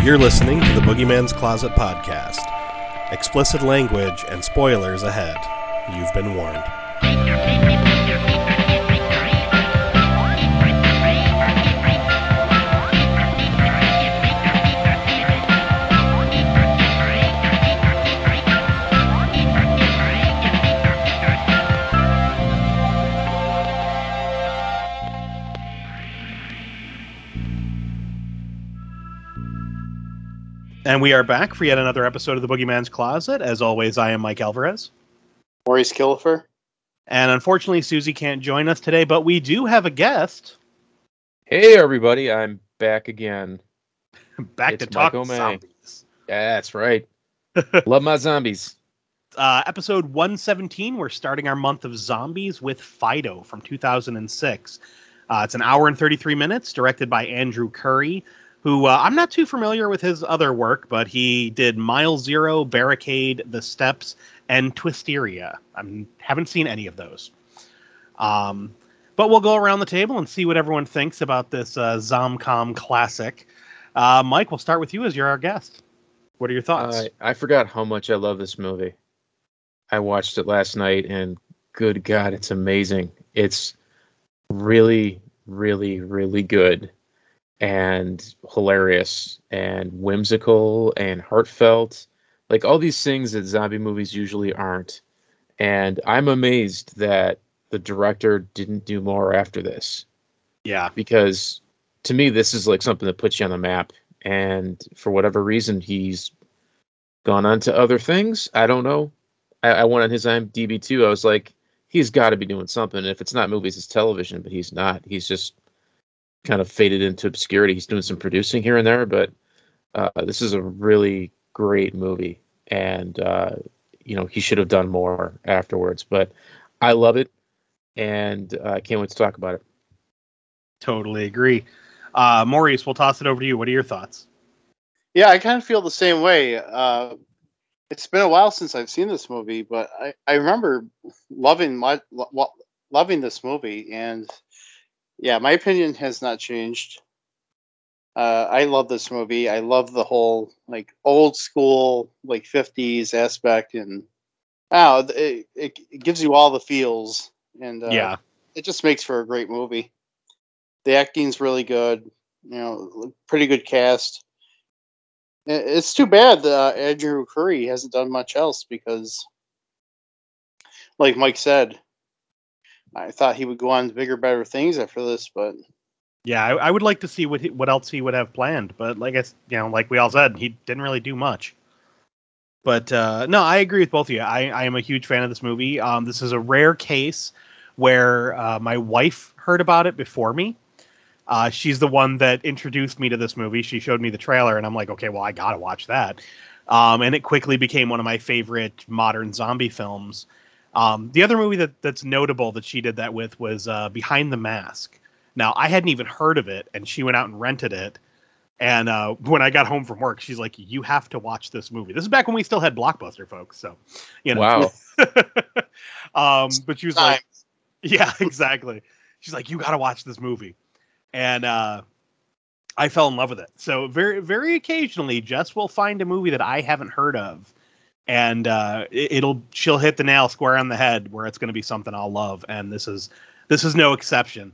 You're listening to the Boogeyman's Closet podcast. Explicit language and spoilers ahead. You've been warned. And we are back for yet another episode of the Boogeyman's Closet. As always, I am Mike Alvarez. Maurice Killifer. And unfortunately, Susie can't join us today, but we do have a guest. Hey, everybody. I'm back again. Back It's to talk Mike O'May. zombies. Yeah, that's right. Love my zombies. Episode 117, we're starting our month of zombies with Fido from 2006. It's an hour and 33 minutes, directed by Andrew Curry, who I'm not too familiar with his other work, but he did Mile Zero, Barricade, The Steps, and Twisteria. I haven't seen any of those. But we'll go around the table and see what everyone thinks about this Zomcom classic. Mike, we'll start with you as you're our guest. What are your thoughts? I forgot how much I love this movie. I watched it last night, and good God, it's amazing. It's really, really, really good. And hilarious and whimsical and heartfelt, like all these things that zombie movies usually aren't. And I'm amazed that the director didn't do more after this. Yeah, because to me, this is like something that puts you on the map. And for whatever reason, he's gone on to other things. I don't know. I went on his IMDb too. I was like, he's got to be doing something. If it's not movies, it's television. But he's not. He's just kind of faded into obscurity. He's doing some producing here and there, but this is a really great movie, and he should have done more afterwards. But I love it, and I can't wait to talk about it. Totally agree. Maurice, we'll toss it over to you. What are your thoughts? Yeah, I kind of feel the same way. It's been a while since I've seen this movie, but I remember loving this movie, and yeah, my opinion has not changed. I love this movie. I love the whole like old school, like 50s aspect, and it gives you all the feels, and Yeah. it just makes for a great movie. The acting's really good, pretty good cast. It's too bad that Andrew Curry hasn't done much else because, like Mike said, I thought he would go on to bigger, better things after this, but Yeah, I would like to see what else he would have planned, but like we all said, he didn't really do much. But no, I agree with both of you. I am a huge fan of this movie. This is a rare case where my wife heard about it before me. She's the one that introduced me to this movie. She showed me the trailer, and I'm like, okay, well, I gotta watch that. And it quickly became one of my favorite modern zombie films. The other movie that's notable that she did that with was Behind the Mask. Now, I hadn't even heard of it, and she went out and rented it. And when I got home from work, she's like, you have to watch this movie. This is back when we still had Blockbuster, folks. So, Wow. But she was like, yeah, exactly. She's like, you got to watch this movie. And I fell in love with it. So very, very occasionally, Jess will find a movie that I haven't heard of. And she'll hit the nail square on the head where it's going to be something I'll love. And this is no exception.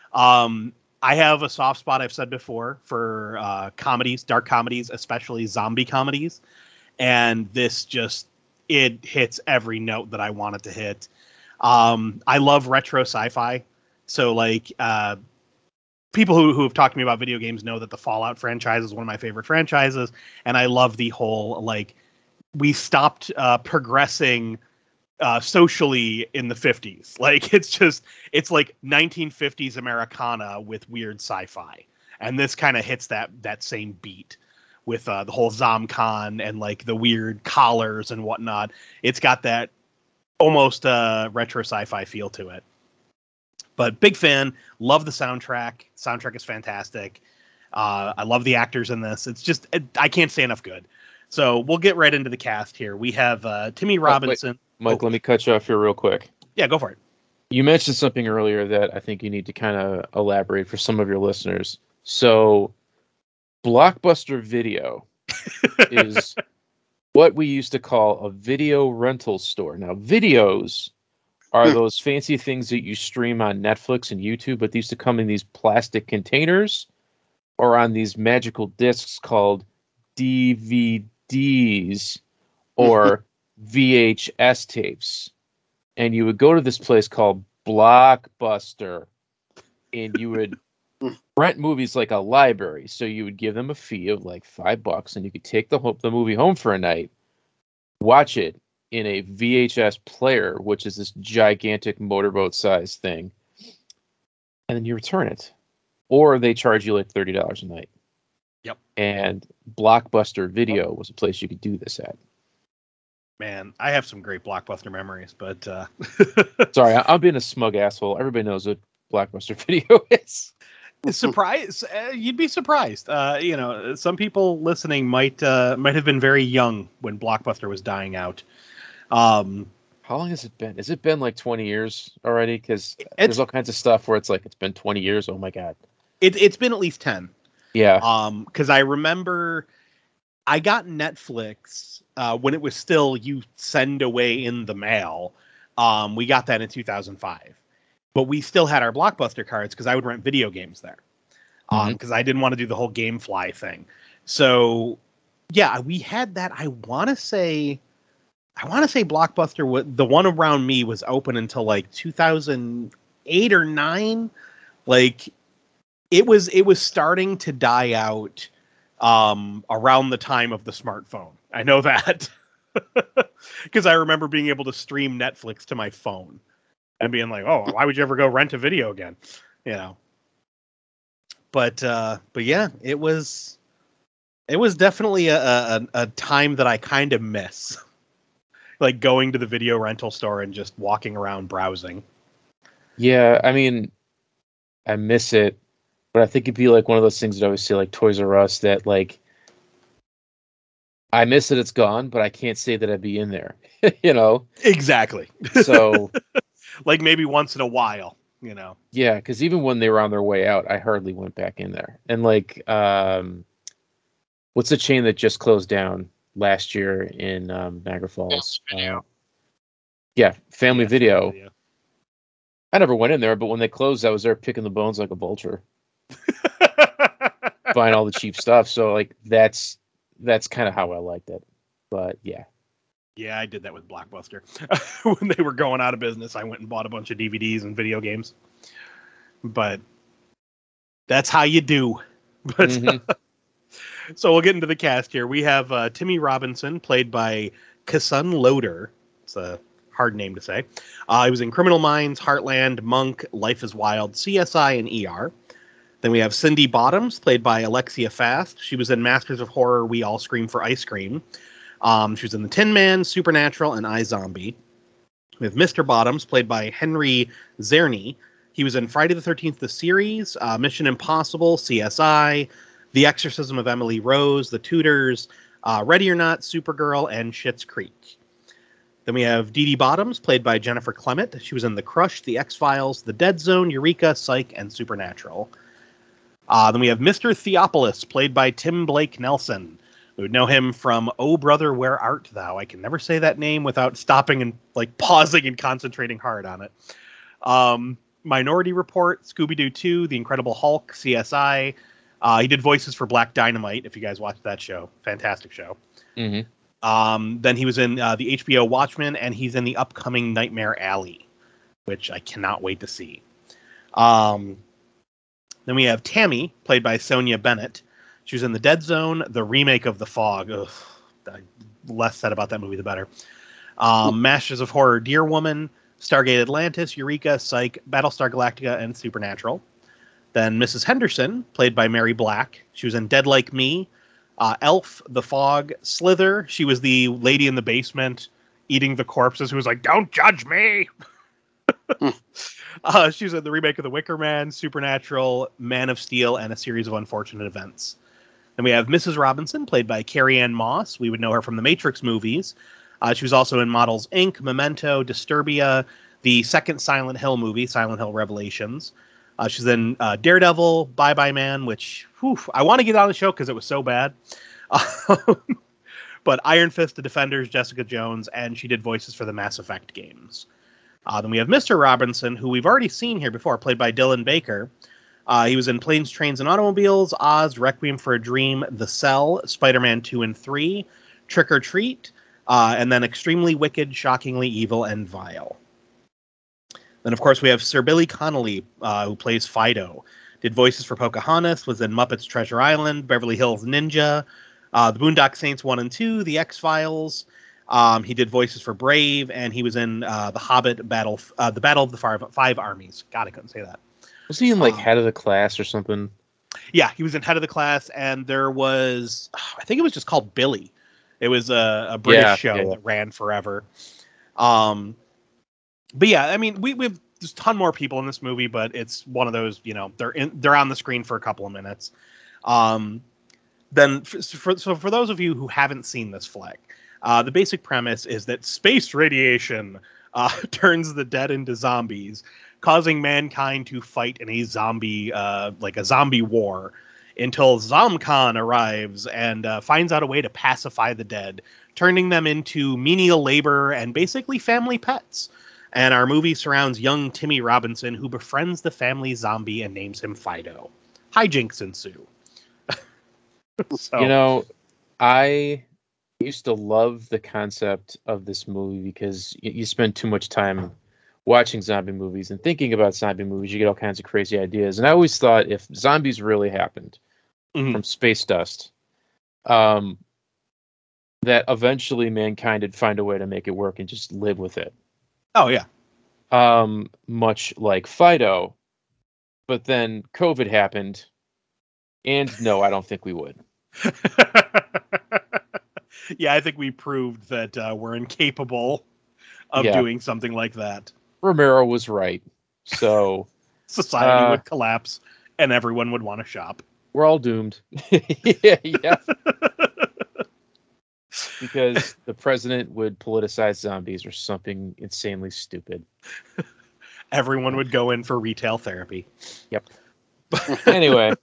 I have a soft spot, I've said before, for comedies, dark comedies, especially zombie comedies. And this it hits every note that I want it to hit. I love retro sci-fi. So like, people who have talked to me about video games know that the Fallout franchise is one of my favorite franchises. And I love the whole, like, we stopped progressing socially in the 50s. Like, it's like 1950s Americana with weird sci-fi. And this kind of hits that same beat with the whole Zomcon and like the weird collars and whatnot. It's got that almost retro sci-fi feel to it. But big fan, love the soundtrack. Soundtrack is fantastic. I love the actors in this. It's just, I can't say enough good. So we'll get right into the cast here. We have Timmy Robinson. Mike, let me cut you off here real quick. Yeah, go for it. You mentioned something earlier that I think you need to kind of elaborate for some of your listeners. So Blockbuster Video is what we used to call a video rental store. Now, videos are those fancy things that you stream on Netflix and YouTube, but they used to come in these plastic containers or on these magical discs called DVDs or VHS tapes. And you would go to this place called Blockbuster, and you would rent movies like a library. So you would give them a fee of like $5, and you could take the movie home for a night, watch it in a VHS player, which is this gigantic motorboat size thing, and then you return it. Or they charge you like $30 a night. Yep. And Blockbuster Video was a place you could do this at. Man, I have some great Blockbuster memories, but sorry, I'm being a smug asshole. Everybody knows what Blockbuster Video is. You'd be surprised. Some people listening might have been very young when Blockbuster was dying out. How long has it been? Has it been like 20 years already? Because there's all kinds of stuff where it's like it's been 20 years. Oh my god! It's been at least 10. Yeah. Because I remember I got Netflix when it was still you send away in the mail. We got that in 2005. But we still had our Blockbuster cards because I would rent video games there. Because I didn't want to do the whole GameFly thing. So, yeah, we had that. I want to say Blockbuster, the one around me, was open until like 2008 or 9. Like, it was starting to die out around the time of the smartphone. I know that. Because I remember being able to stream Netflix to my phone. And being like, oh, why would you ever go rent a video again? You know. But yeah, it was definitely a time that I kind of miss. Like going to the video rental store and just walking around browsing. Yeah, I mean, I miss it, but I think it'd be like one of those things that I always say, like Toys R Us, that like I miss it, it's gone, but I can't say that I'd be in there. You know? Exactly. So like maybe once in a while, you know. Yeah, because even when they were on their way out, I hardly went back in there. And like, what's the chain that just closed down last year in Niagara Falls? Yeah, Family Video. I never went in there, but when they closed, I was there picking the bones like a vulture, buying all the cheap stuff. So like, that's kind of how I liked it. But yeah. Yeah, I did that with Blockbuster. When they were going out of business, I went and bought a bunch of DVDs and video games. But that's how you do. But so we'll get into the cast here. We have Timmy Robinson, played by Kasun Loader. It's a hard name to say. He was in Criminal Minds, Heartland, Monk, Life is Wild, CSI, and ER. Then we have Cindy Bottoms, played by Alexia Fast. She was in Masters of Horror, We All Scream for Ice Cream. She was in The Tin Man, Supernatural, and iZombie. We have Mr. Bottoms, played by Henry Czerny. He was in Friday the 13th, the series, Mission Impossible, CSI, The Exorcism of Emily Rose, The Tudors, Ready or Not, Supergirl, and Schitt's Creek. Then we have Dee Dee Bottoms, played by Jennifer Clement. She was in The Crush, The X-Files, The Dead Zone, Eureka, Psych, and Supernatural. Then we have Mr. Theopolis, played by Tim Blake Nelson. We would know him from Oh Brother, Where Art Thou? I can never say that name without stopping and like pausing and concentrating hard on it. Minority Report, Scooby-Doo 2, The Incredible Hulk, CSI. He did voices for Black Dynamite, if you guys watched that show. Fantastic show. Then he was in the HBO Watchmen, and he's in the upcoming Nightmare Alley, which I cannot wait to see. Then we have Tammy, played by Sonia Bennett. She was in The Dead Zone, the remake of The Fog. Ugh, less said about that movie, the better. Masters of Horror, Deer Woman, Stargate Atlantis, Eureka, Psych, Battlestar Galactica, and Supernatural. Then Mrs. Henderson, played by Mary Black. She was in Dead Like Me, Elf, The Fog, Slither. She was the lady in the basement eating the corpses who was like, "Don't judge me." She was in the remake of The Wicker Man, Supernatural, Man of Steel, and A Series of Unfortunate Events. Then we have Mrs. Robinson, played by Carrie Ann Moss. We would know her from the Matrix movies. She was also in Models Inc., Memento, Disturbia, the second Silent Hill movie, Silent Hill Revelations. She's in Daredevil, Bye Bye Man, which I want to get on the show because it was so bad. But Iron Fist, The Defenders, Jessica Jones, and she did voices for the Mass Effect games. Then we have Mr. Robinson, who we've already seen here before, played by Dylan Baker. He was in Planes, Trains, and Automobiles, Oz, Requiem for a Dream, The Cell, Spider-Man 2 and 3, Trick or Treat, and then Extremely Wicked, Shockingly Evil, and Vile. Then, of course, we have Sir Billy Connolly, who plays Fido. Did voices for Pocahontas, was in Muppets Treasure Island, Beverly Hills Ninja, The Boondock Saints 1 and 2, The X-Files. He did voices for Brave, and he was in The Hobbit, the Battle of the Five Armies. God, I couldn't say that. Was he in, like, Head of the Class or something? Yeah, he was in Head of the Class, and there was, I think it was just called Billy. It was a British show that ran forever. But yeah, I mean, we've there's a ton more people in this movie, but it's one of those, they're on the screen for a couple of minutes. Then for those of you who haven't seen this flick, the basic premise is that space radiation turns the dead into zombies, causing mankind to fight in a zombie war until Zomkon arrives and finds out a way to pacify the dead, turning them into menial labor and basically family pets. And our movie surrounds young Timmy Robinson, who befriends the family zombie and names him Fido. Hijinks ensue. So. I used to love the concept of this movie because you spend too much time watching zombie movies and thinking about zombie movies. You get all kinds of crazy ideas. And I always thought if zombies really happened from space dust, that eventually mankind would find a way to make it work and just live with it. Oh, yeah. Much like Fido. But then COVID happened. And no, I don't think we would. Yeah, I think we proved that we're incapable of doing something like that. Romero was right. So society would collapse and everyone would want to shop. We're all doomed. yeah. Because the president would politicize zombies or something insanely stupid. Everyone would go in for retail therapy. Yep. Anyway.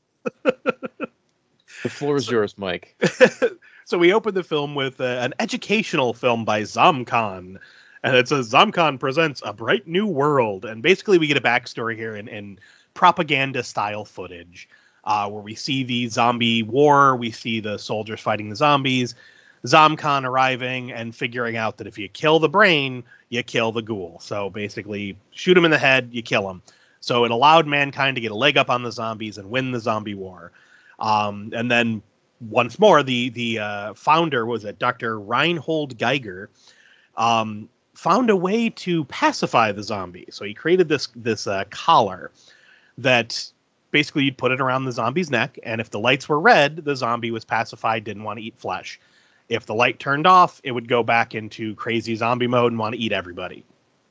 The floor is yours, Mike. So we open the film with an educational film by Zomkon. And it says, Zomkon presents A Bright New World. And basically we get a backstory here in propaganda-style footage. Where we see the zombie war, we see the soldiers fighting the zombies, Zomkon arriving and figuring out that if you kill the brain, you kill the ghoul. So basically, shoot him in the head, you kill him. So it allowed mankind to get a leg up on the zombies and win the zombie war. And then once more, the founder, was it Dr. Reinhold Geiger, found a way to pacify the zombie. So he created this collar that basically you'd put it around the zombie's neck, and if the lights were red, the zombie was pacified, didn't want to eat flesh. If the light turned off, it would go back into crazy zombie mode and want to eat everybody.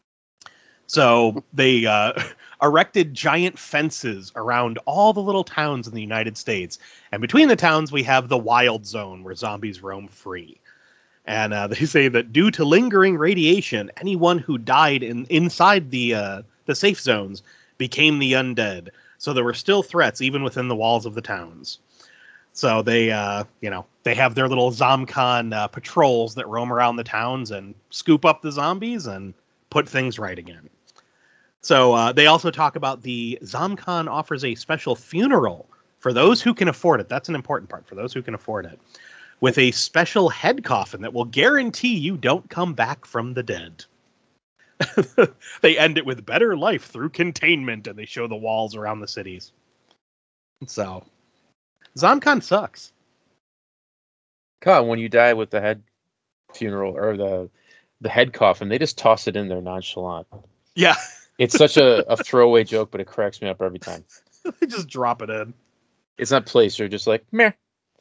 So they erected giant fences around all the little towns in the United States. And between the towns, we have the wild zone where zombies roam free. And they say that due to lingering radiation, anyone who died inside the safe zones became the undead. So there were still threats even within the walls of the towns. So they, they have their little Zomkon patrols that roam around the towns and scoop up the zombies and put things right again. So they also talk about the Zomkon offers a special funeral for those who can afford it. That's an important part, for those who can afford it, with a special head coffin that will guarantee you don't come back from the dead. They end it with better life through containment, and they show the walls around the cities. So Zomkon sucks. God, when you die with the head funeral or the head coffin, they just toss it in there nonchalant. Yeah. It's such a throwaway joke, but it cracks me up every time. They just drop it in. It's not placed. You're just like, meh.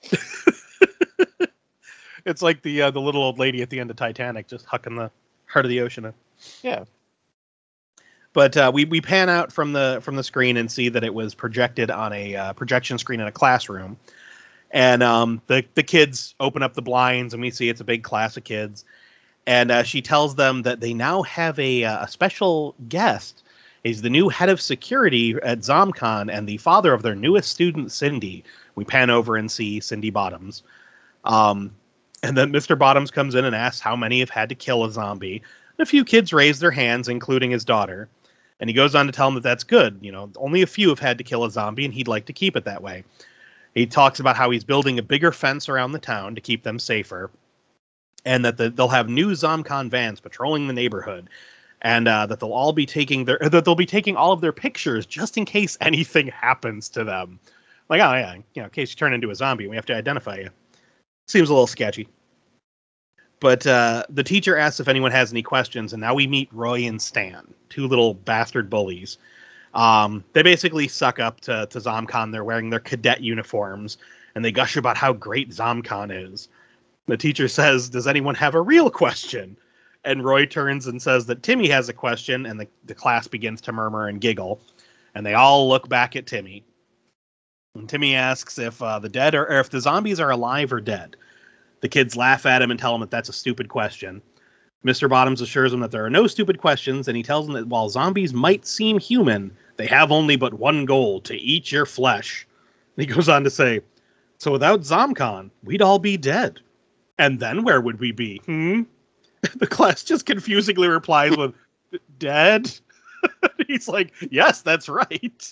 It's like the little old lady at the end of Titanic, just hucking the heart of the ocean in. Yeah. But we pan out from the screen and see that it was projected on a projection screen in a classroom. And the kids open up the blinds, and we see it's a big class of kids. And she tells them that they now have a special guest, He's the new head of security at ZomCon and the father of their newest student, Cindy. We pan over and see Cindy Bottoms. And then Mr. Bottoms comes in and asks how many have had to kill a zombie. And a few kids raise their hands, including his daughter. And he goes on to tell them that that's good. You know, only a few have had to kill a zombie, and he'd like to keep it that way. He talks about how he's building a bigger fence around the town to keep them safer, and that they'll have new ZomCon vans patrolling the neighborhood, and that they'll all be taking all of their pictures just in case anything happens to them. Like, oh yeah, in case you turn into a zombie, we have to identify you. Seems a little sketchy. But the teacher asks if anyone has any questions, and now we meet Roy and Stan, two little bastard bullies. They basically suck up to ZomCon. They're wearing their cadet uniforms, and they gush about how great ZomCon is. The teacher says, "Does anyone have a real question?" And Roy turns and says that Timmy has a question, and the class begins to murmur and giggle. And they all look back at Timmy. And Timmy asks if the dead or if the zombies are alive or dead. The kids laugh at him and tell him that that's a stupid question. Mr. Bottoms assures him that there are no stupid questions, and he tells them that while zombies might seem human, they have only but one goal: to eat your flesh. And he goes on to say, "So without ZomCon, we'd all be dead. And then where would we be? The class just confusingly replies with, "Dead?" He's like, "Yes, that's right."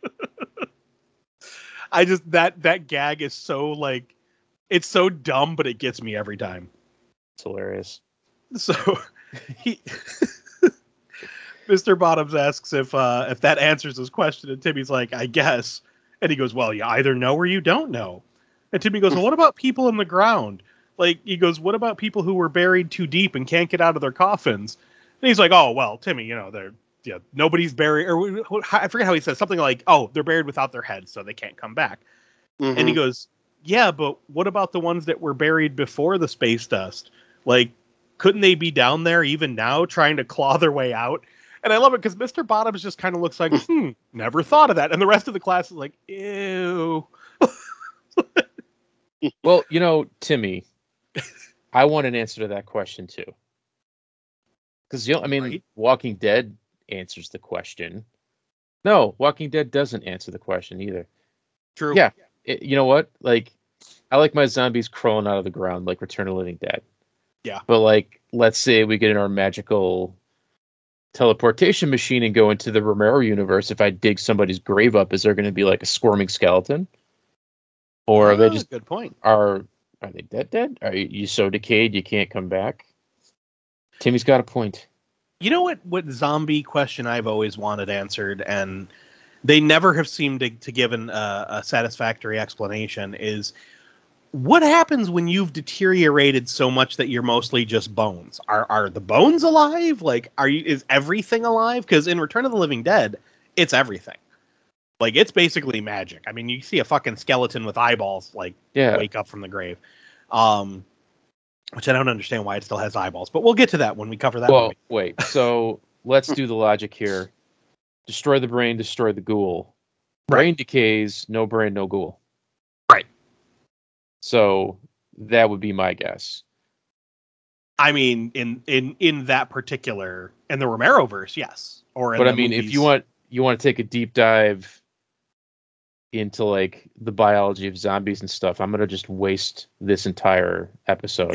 I just, that gag is so, like, it's so dumb, but it gets me every time. It's hilarious. So Mr. Bottoms asks if that answers his question, and Timmy's like, "I guess." And he goes, "Well, you either know or you don't know." And Timmy goes, "Well, what about people in the ground?" Like, he goes, "What about people who were buried too deep and can't get out of their coffins?" And he's like, "Oh, well, Timmy, nobody's buried," or I forget how he says, something like, "Oh, they're buried without their heads, so they can't come back." Mm-hmm. And he goes, "Yeah, but what about the ones that were buried before the space dust? Like, couldn't they be down there even now trying to claw their way out?" And I love it because Mr. Bottoms just kind of looks like, never thought of that. And the rest of the class is like, ew. Well, Timmy, I want an answer to that question too. Because, right? Walking Dead answers the question. No, Walking Dead doesn't answer the question either. True. Yeah. You know what? Like, I like my zombies crawling out of the ground like Return of the Living Dead. Yeah. But, like, let's say we get in our magical teleportation machine and go into the Romero universe. If I dig somebody's grave up, is there going to be, like, a squirming skeleton? Or are they just... Good point. Are they dead? Are you so decayed you can't come back? Timmy's got a point. You know what zombie question I've always wanted answered, and they never have seemed to give a satisfactory explanation, is what happens when you've deteriorated so much that you're mostly just bones? Are the bones alive? Like, is everything alive? Because in Return of the Living Dead, it's everything. Like, it's basically magic. I mean, you see a fucking skeleton with eyeballs, like, wake up from the grave. Which I don't understand why it still has eyeballs, but we'll get to that when we cover that movie. Wait. So let's do the logic here. Destroy the brain, destroy the ghoul. Brain decays, no brain, no ghoul. Right. So that would be my guess. I mean, in that particular, in the Romero-verse, yes. But I mean, movies. If you want to take a deep dive into, like, the biology of zombies and stuff, I'm gonna just waste this entire episode.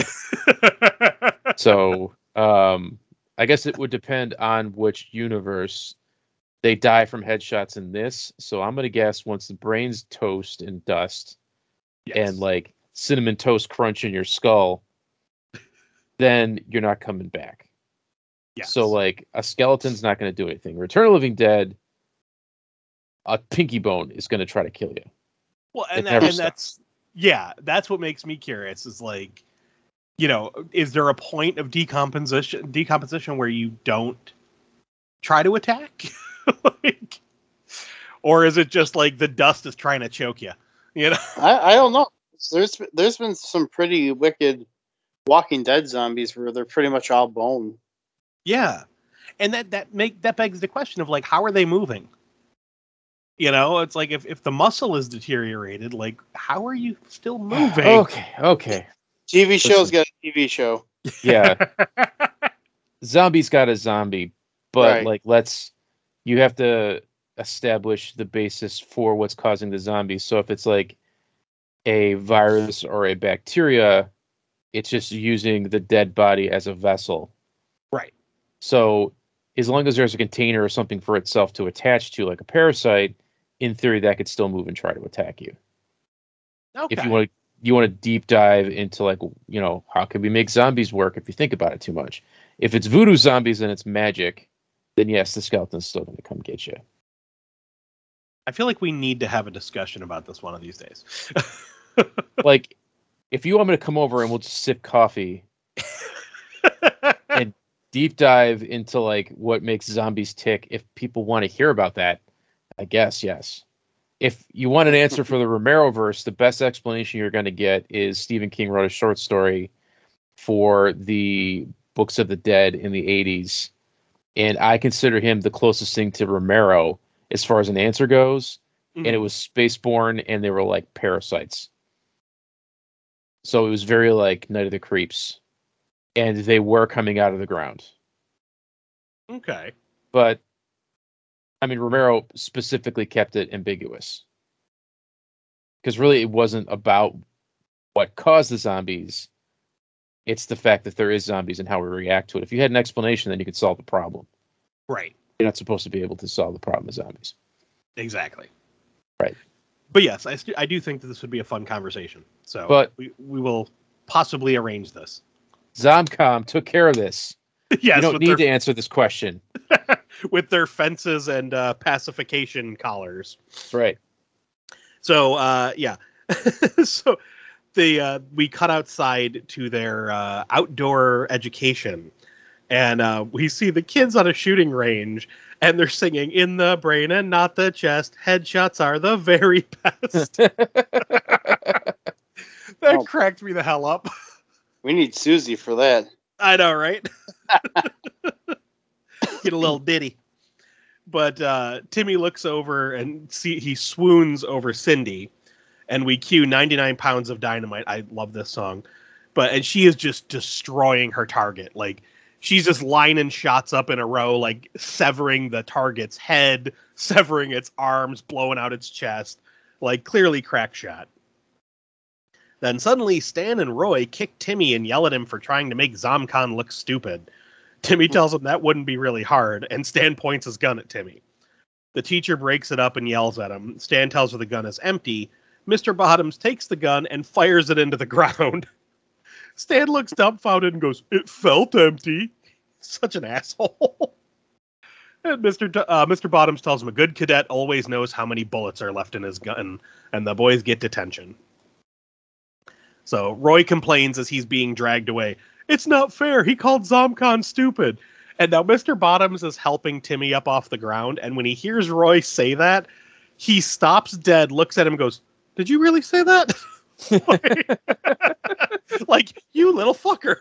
So I guess it would depend on which universe. They die from headshots in this, so I'm gonna guess once the brain's toast and dust, and, like, cinnamon toast crunch in your skull, then you're not coming back. Yes. So, like, a skeleton's not gonna do anything. Return of the Living Dead, a pinky bone is going to try to kill you. Well, and that's what makes me curious, is, like, is there a point of decomposition where you don't try to attack? Like, or is it just like the dust is trying to choke you? I don't know. There's been some pretty wicked Walking Dead zombies where they're pretty much all bone. Yeah. And that begs the question of, like, how are they moving? It's like, if the muscle is deteriorated, like, how are you still moving? Okay. TV show's got a TV show. Yeah. Zombie's got a zombie, but right. Like, let's you have to establish the basis for what's causing the zombies. So if it's like a virus or a bacteria, it's just using the dead body as a vessel. Right. So as long as there's a container or something for itself to attach to, like a parasite, in theory, that could still move and try to attack you. Okay. If you want to deep dive into, like, how can we make zombies work if you think about it too much? If it's voodoo zombies and it's magic, then yes, the skeleton's still going to come get you. I feel like we need to have a discussion about this one of these days. Like, if you want me to come over and we'll just sip coffee and deep dive into, like, what makes zombies tick, if people want to hear about that, I guess, yes. If you want an answer for the Romero-verse, the best explanation you're going to get is Stephen King wrote a short story for the Books of the Dead in the 80s. And I consider him the closest thing to Romero as far as an answer goes. Mm-hmm. And it was spaceborne, and they were like parasites. So it was very like Night of the Creeps. And they were coming out of the ground. Okay. But I mean, Romero specifically kept it ambiguous. Because really, it wasn't about what caused the zombies. It's the fact that there is zombies and how we react to it. If you had an explanation, then you could solve the problem. Right. You're not supposed to be able to solve the problem of zombies. Exactly. Right. But yes, I do think that this would be a fun conversation. So but we will possibly arrange this. Zomcom took care of this. Yes, you don't need to answer this question. With their fences and pacification collars. Right. So, yeah. So we cut outside to their outdoor education. And we see the kids on a shooting range. And they're singing, "In the brain and not the chest. Headshots are the very best." That cracked me the hell up. We need Susie for that. I know, right? Get a little ditty. But Timmy looks over and he swoons over Cindy, and we cue 99 Pounds of Dynamite. I love this song. And she is just destroying her target. Like, she's just lining shots up in a row, like severing the target's head, severing its arms, blowing out its chest. Like, clearly crack shot. Then suddenly Stan and Roy kick Timmy and yell at him for trying to make Zomcon look stupid. Timmy tells him that wouldn't be really hard, and Stan points his gun at Timmy. The teacher breaks it up and yells at him. Stan tells her the gun is empty. Mr. Bottoms takes the gun and fires it into the ground. Stan looks dumbfounded and goes, "It felt empty." Such an asshole. And Mr. Bottoms tells him a good cadet always knows how many bullets are left in his gun, and the boys get detention. So Roy complains as he's being dragged away. "It's not fair. He called Zomcon stupid." And now Mr. Bottoms is helping Timmy up off the ground. And when he hears Roy say that, he stops dead, looks at him and goes, "Did you really say that?" Like, you little fucker.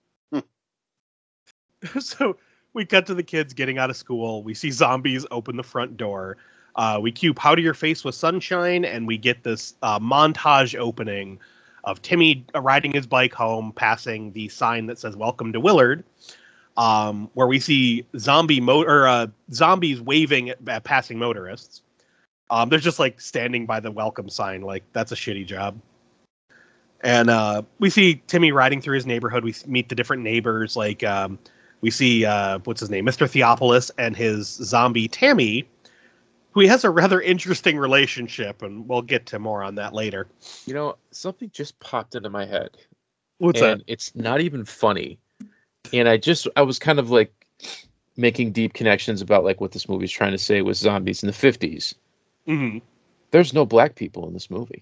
So we cut to the kids getting out of school. We see zombies open the front door. We cue "Powder Your Face with Sunshine," and we get this montage opening of Timmy riding his bike home, passing the sign that says "Welcome to Willard," where we see zombies waving at passing motorists. They're just like standing by the welcome sign, like that's a shitty job. And we see Timmy riding through his neighborhood. We meet the different neighbors, like we see what's his name, Mr. Theopolis, and his zombie Tammy, who he has a rather interesting relationship, and we'll get to more on that later. You know, something just popped into my head. What's and that? It's not even funny. And I was kind of like making deep connections about like what this movie is trying to say with zombies in the 50s. Mm-hmm. There's no black people in this movie.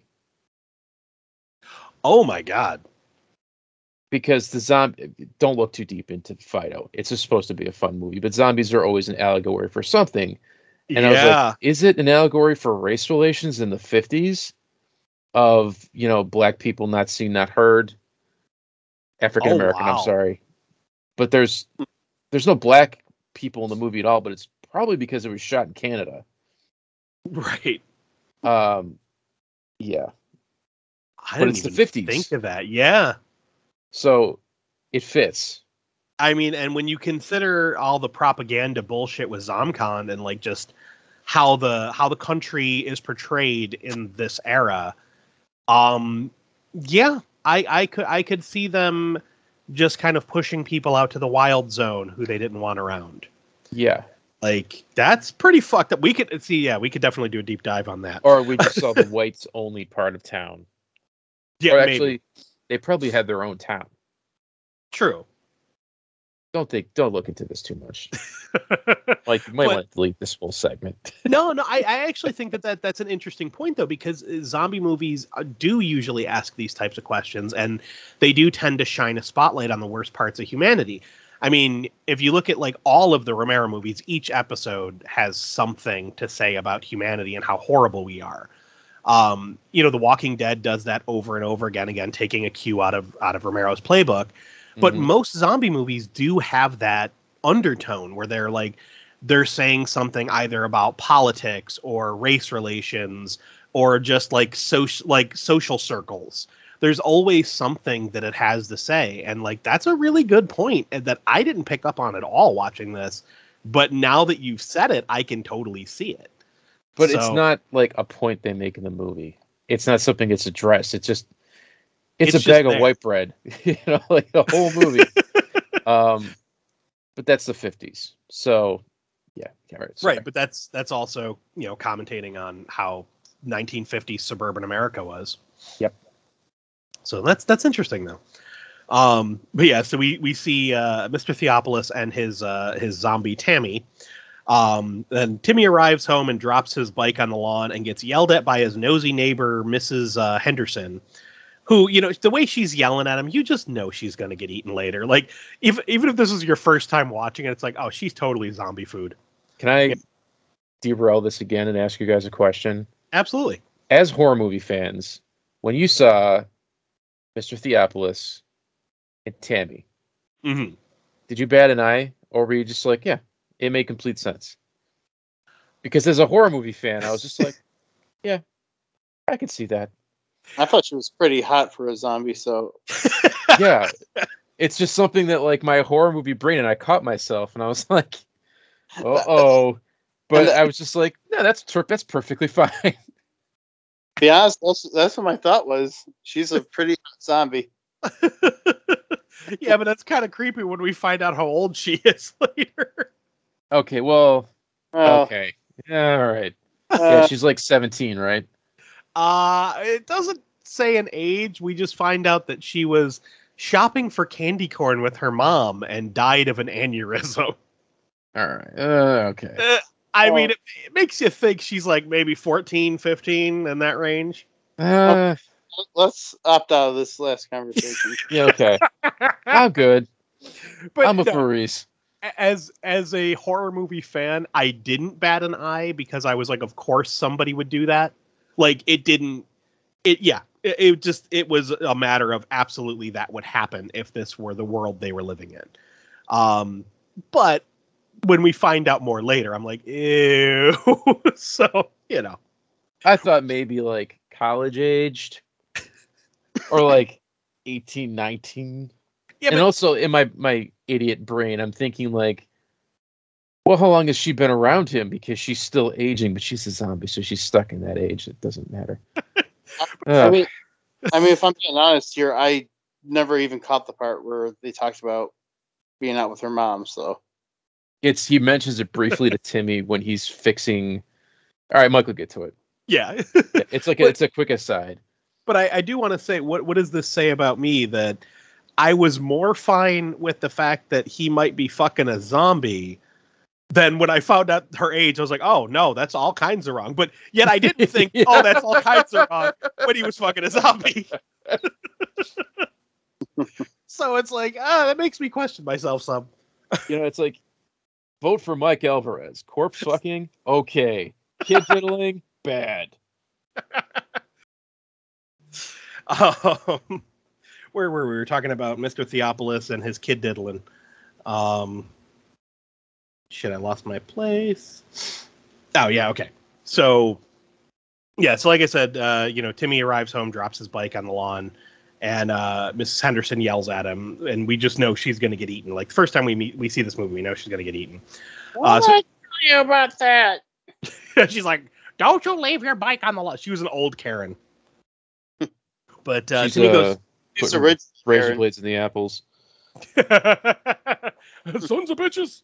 Oh my God. Because the zombie, don't look too deep into Fido. It's just supposed to be a fun movie, but zombies are always an allegory for something. And I was like, is it an allegory for race relations in the 50s of, black people not seen, not heard? African American, wow. I'm sorry. But there's no black people in the movie at all, but it's probably because it was shot in Canada. Right. Yeah. I didn't it's even the 50s. think of that. Yeah. So it fits. I mean, and when you consider all the propaganda bullshit with ZomCon and like just how the country is portrayed in this era, yeah, I could see them just kind of pushing people out to the wild zone who they didn't want around. Yeah. Like, that's pretty fucked up. We could definitely do a deep dive on that. Or we just saw the whites only part of town. Yeah, or actually, maybe. They probably had their own town. True. Don't look into this too much. Like, you might want to delete this whole segment. No, I actually think that's an interesting point, though, because zombie movies do usually ask these types of questions, and they do tend to shine a spotlight on the worst parts of humanity. I mean, if you look at like all of the Romero movies, each episode has something to say about humanity and how horrible we are. The Walking Dead does that over and over again, taking a cue out of Romero's playbook. But most zombie movies do have that undertone where they're saying something either about politics or race relations or just like social circles. There's always something that it has to say. And like, that's a really good point that I didn't pick up on at all watching this. But now that you've said it, I can totally see it. But it's not like a point they make in the movie. It's not something that's addressed. It's just, it's a bag of white bread, like the whole movie. But that's the 50s. So yeah. Right. But that's also, commentating on how 1950s suburban America was. Yep. So that's interesting though. But yeah, so we see Mr. Theopolis and his zombie Tammy. Then Timmy arrives home and drops his bike on the lawn and gets yelled at by his nosy neighbor, Mrs. Henderson, who, the way she's yelling at him, you just know she's going to get eaten later. Like, even if this is your first time watching it, it's like, oh, she's totally zombie food. Can I derail this again and ask you guys a question? Absolutely. As horror movie fans, when you saw Mr. Theopolis and Tammy, did you bat an eye, or were you just like, yeah, it made complete sense? Because as a horror movie fan, I was just like, yeah, I can see that. I thought she was pretty hot for a zombie, so yeah, it's just something that like my horror movie brain, and I caught myself, and I was like, oh, but I was just like, no, that's perfectly fine. To be honest, that's what my thought was. She's a pretty hot zombie. Yeah, but that's kind of creepy when we find out how old she is later. Okay, well, okay, yeah, all right. Yeah, she's like 17, right? It doesn't say an age. We just find out that she was shopping for candy corn with her mom and died of an aneurysm. All right. Okay. I mean, it makes you think she's like maybe 14, 15 in that range. Let's opt out of this last conversation. Yeah, okay. I'm good. But I'm a Maurice. As a horror movie fan, I didn't bat an eye because I was like, of course somebody would do that. Like, it was a matter of absolutely that would happen if this were the world they were living in. But when we find out more later, I'm like, ew. So, I thought maybe like college aged or like 18, 19. Yeah, and also in my idiot brain, I'm thinking like, well, how long has she been around him? Because she's still aging, but she's a zombie, so she's stuck in that age. It doesn't matter. I mean, if I'm being honest here, I never even caught the part where they talked about being out with her mom. So he mentions it briefly to Timmy when he's fixing. All right, Michael, get to it. Yeah, it's like it's a quick aside. But I do want to say, what does this say about me that I was more fine with the fact that he might be fucking a zombie than when I found out her age. I was like, oh no, that's all kinds of wrong. But yet I didn't think, oh, that's all kinds of wrong when he was fucking a zombie. So it's like, that makes me question myself some. It's like, vote for Mike Alvarez. Corpse fucking, okay. Kid diddling, bad. Where were we? We were talking about Mr. Theopolis and his kid diddling. Shit, I lost my place. Oh, yeah, okay. So like I said, Timmy arrives home, drops his bike on the lawn, And Mrs. Henderson yells at him, and we just know she's going to get eaten. Like the first time we see this movie, we know she's going to get eaten. What did I tell you about that? She's like, "Don't you leave your bike on the lot." She was an old Karen. But Timmy goes, She's putting original razor Karen. blades in the apples. "Sons of bitches."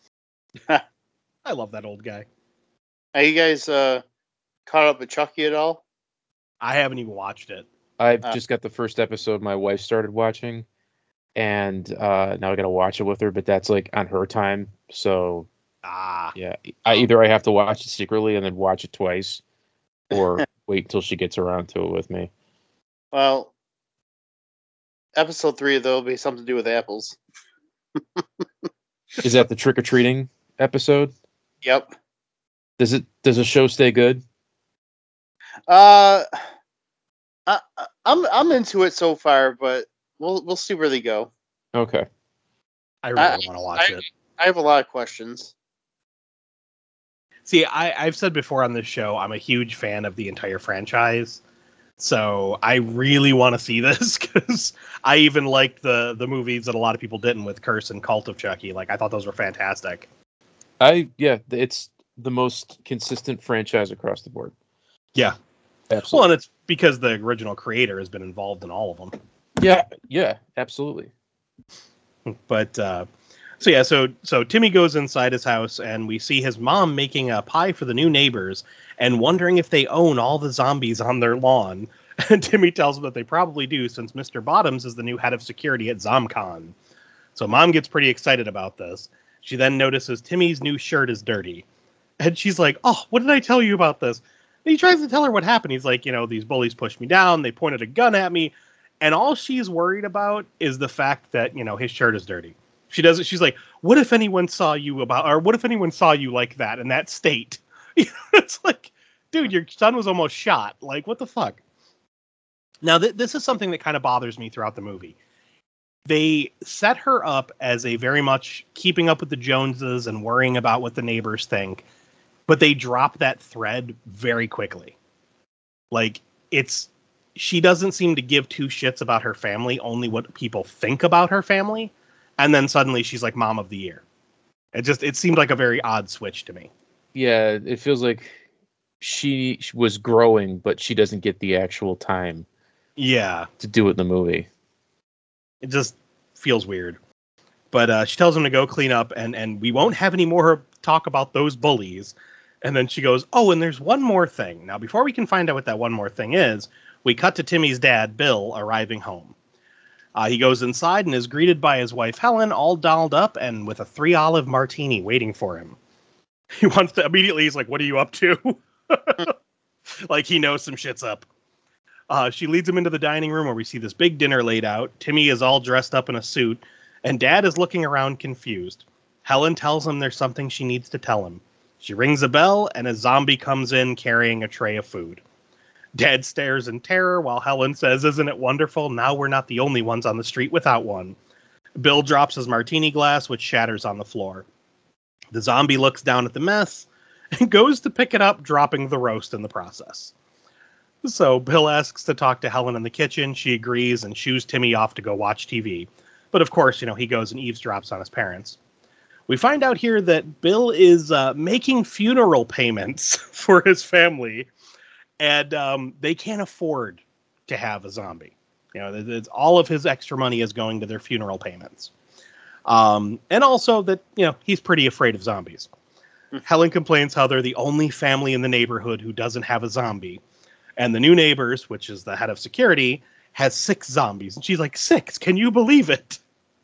I love that old guy. Are you guys caught up with Chucky at all? I haven't even watched it. I've just got the first episode my wife started watching, and now I gotta watch it with her, but that's like on her time. So yeah, I have to watch it secretly and then watch it twice, or wait until she gets around to it with me. Well, episode 3 though will be something to do with apples. Is that the trick or treating episode? Yep. Does the show stay good? I'm into it so far, but we'll see where they go. Okay. I really want to watch it. I have a lot of questions. See, I've said before on this show, I'm a huge fan of the entire franchise. So I really want to see this because I even liked the movies that a lot of people didn't with Curse and Cult of Chucky. Like, I thought those were fantastic. It's the most consistent franchise across the board. Yeah. Absolutely. Well, and it's because the original creator has been involved in all of them. Yeah, absolutely. But so Timmy goes inside his house and we see his mom making a pie for the new neighbors and wondering if they own all the zombies on their lawn. And Timmy tells him that they probably do, since Mr. Bottoms is the new head of security at ZomCon. So Mom gets pretty excited about this. She then notices Timmy's new shirt is dirty. And she's like, "Oh, what did I tell you about this?" And he tries to tell her what happened. He's like, "These bullies pushed me down. They pointed a gun at me." And all she's worried about is the fact that, his shirt is dirty. She's like, "What if anyone saw you what if anyone saw you like that in that state?" It's like, dude, your son was almost shot. Like, what the fuck? Now, this is something that kind of bothers me throughout the movie. They set her up as a very much keeping up with the Joneses and worrying about what the neighbors think, but they drop that thread very quickly. Like, she doesn't seem to give two shits about her family, only what people think about her family. And then suddenly she's like mom of the year. It seemed like a very odd switch to me. Yeah, it feels like she was growing, but she doesn't get the actual time. Yeah. To do it in the movie. It just feels weird. But she tells him to go clean up, and we won't have any more talk about those bullies. And then she goes, "Oh, and there's one more thing." Now, before we can find out what that one more thing is, we cut to Timmy's dad, Bill, arriving home. He goes inside and is greeted by his wife, Helen, all dolled up and with a 3-olive martini waiting for him. He wants to immediately, he's like, "What are you up to?" Like he knows some shit's up. She leads him into the dining room where we see this big dinner laid out. Timmy is all dressed up in a suit, and Dad is looking around confused. Helen tells him there's something she needs to tell him. She rings a bell, and a zombie comes in carrying a tray of food. Dad stares in terror while Helen says, "Isn't it wonderful? Now we're not the only ones on the street without one." Bill drops his martini glass, which shatters on the floor. The zombie looks down at the mess and goes to pick it up, dropping the roast in the process. So Bill asks to talk to Helen in the kitchen. She agrees and shoos Timmy off to go watch TV. But of course, he goes and eavesdrops on his parents. We find out here that Bill is making funeral payments for his family, and they can't afford to have a zombie. All of his extra money is going to their funeral payments. And also that, he's pretty afraid of zombies. Helen complains how they're the only family in the neighborhood who doesn't have a zombie. And the new neighbors, which is the head of security, has 6 zombies. And she's like, 6? Can you believe it?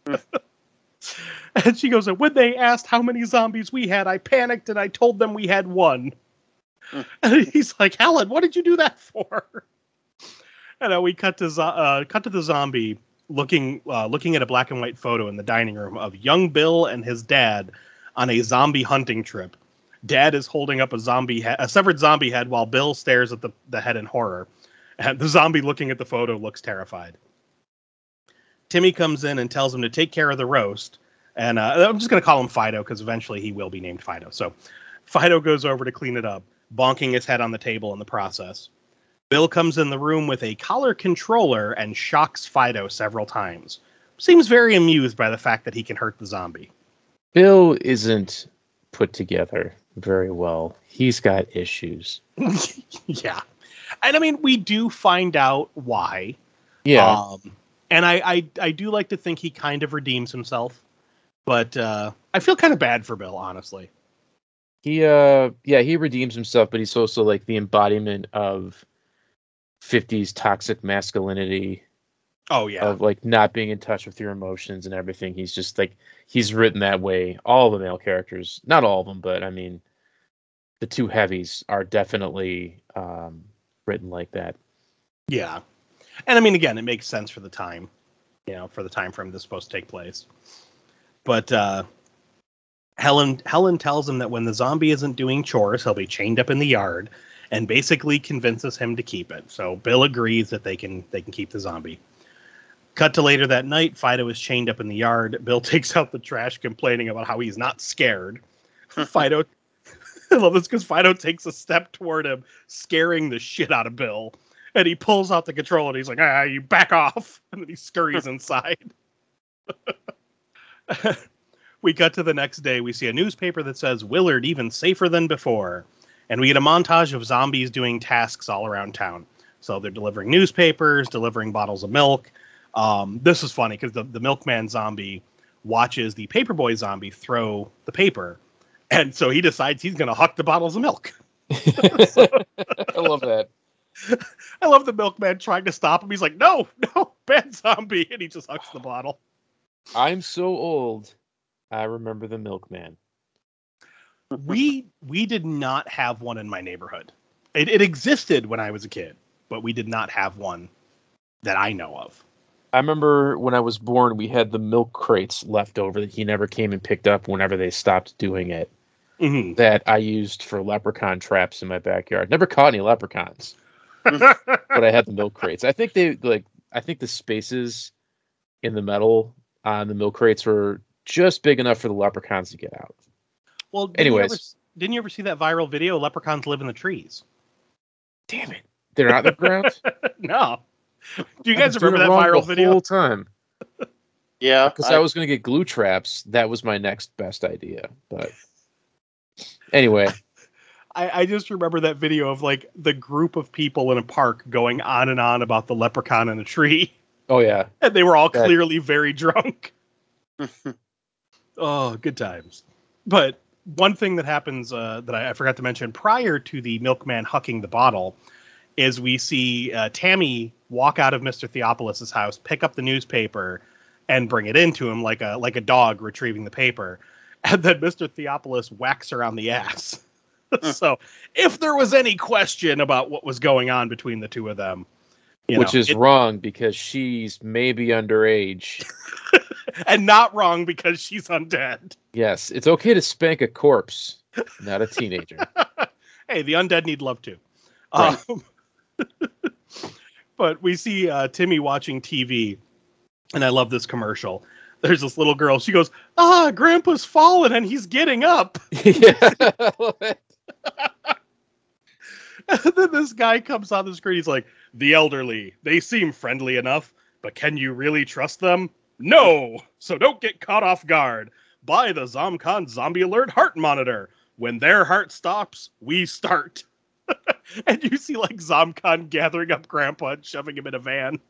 And she goes, "And when they asked how many zombies we had, I panicked and I told them we had 1. And he's like, "Helen, what did you do that for?" And we cut to the zombie looking at a black and white photo in the dining room of young Bill and his dad on a zombie hunting trip. Dad is holding up a severed zombie head while Bill stares at the head in horror. And the zombie looking at the photo looks terrified. Timmy comes in and tells him to take care of the roast. And I'm just going to call him Fido because eventually he will be named Fido. So Fido goes over to clean it up, bonking his head on the table in the process. Bill comes in the room with a collar controller and shocks Fido several times. Seems very amused by the fact that he can hurt the zombie. Bill isn't put together very well. He's got issues. Yeah. And I mean, we do find out why. Yeah. And I do like to think he kind of redeems himself. But I feel kind of bad for Bill, honestly. He redeems himself, but he's also like the embodiment of 50s toxic masculinity. Oh, yeah. Of like not being in touch with your emotions and everything. He's just like, he's written that way. All the male characters, not all of them, but I mean, the two heavies are definitely written like that. Yeah. And I mean, again, it makes sense for the time, for the time frame this is supposed to take place. But Helen tells him that when the zombie isn't doing chores, he'll be chained up in the yard, and basically convinces him to keep it. So Bill agrees that they can keep the zombie. Cut to later that night, Fido is chained up in the yard. Bill takes out the trash, complaining about how he's not scared. Fido, I love this because Fido takes a step toward him, scaring the shit out of Bill. And he pulls out the controller and he's like, you back off. And then he scurries inside. We cut to the next day. We see a newspaper that says Willard even safer than before. And we get a montage of zombies doing tasks all around town. So they're delivering newspapers, delivering bottles of milk. This is funny because the milkman zombie watches the paperboy zombie throw the paper. And so he decides he's going to huck the bottles of milk. I love that. I love the milkman trying to stop him. He's like, no, bad zombie. And he just hucks the bottle. I'm so old. I remember the milkman. We did not have one in my neighborhood. It existed when I was a kid, but we did not have one that I know of. I remember when I was born, we had the milk crates left over that he never came and picked up whenever they stopped doing it. Mm-hmm. That I used for leprechaun traps in my backyard. Never caught any leprechauns, but I had the milk crates. I think the spaces in the metal on the milk crates were just big enough for the leprechauns to get out. Well, anyways, didn't you ever see that viral video? Leprechauns live in the trees. Damn it, they're not in the ground. No. Do you guys remember that viral video? The whole time. Yeah, because I was going to get glue traps. That was my next best idea. But anyway, I just remember that video of like the group of people in a park going on and on about the leprechaun in a tree. Oh yeah, and they were all clearly very drunk. Oh, good times. But one thing that happens that I forgot to mention prior to the milkman hucking the bottle is we see Tammy walk out of Mr. Theopolis' house, pick up the newspaper, and bring it into him like a dog retrieving the paper. And then Mr. Theopolis whacks her on the ass. So if there was any question about what was going on between the two of them, which is wrong because she's maybe underage. And not wrong because she's undead. Yes, it's okay to spank a corpse, not a teenager. Hey, the undead need love too. Right. But we see Timmy watching TV, and I love this commercial. There's this little girl. She goes, Grandpa's fallen and he's getting up. Yeah, I love it. And then this guy comes on the screen. He's like, the elderly, they seem friendly enough, but can you really trust them? No! So don't get caught off guard. Buy the ZomCon Zombie Alert Heart Monitor. When their heart stops, we start. And you see like ZomCon gathering up Grandpa and shoving him in a van.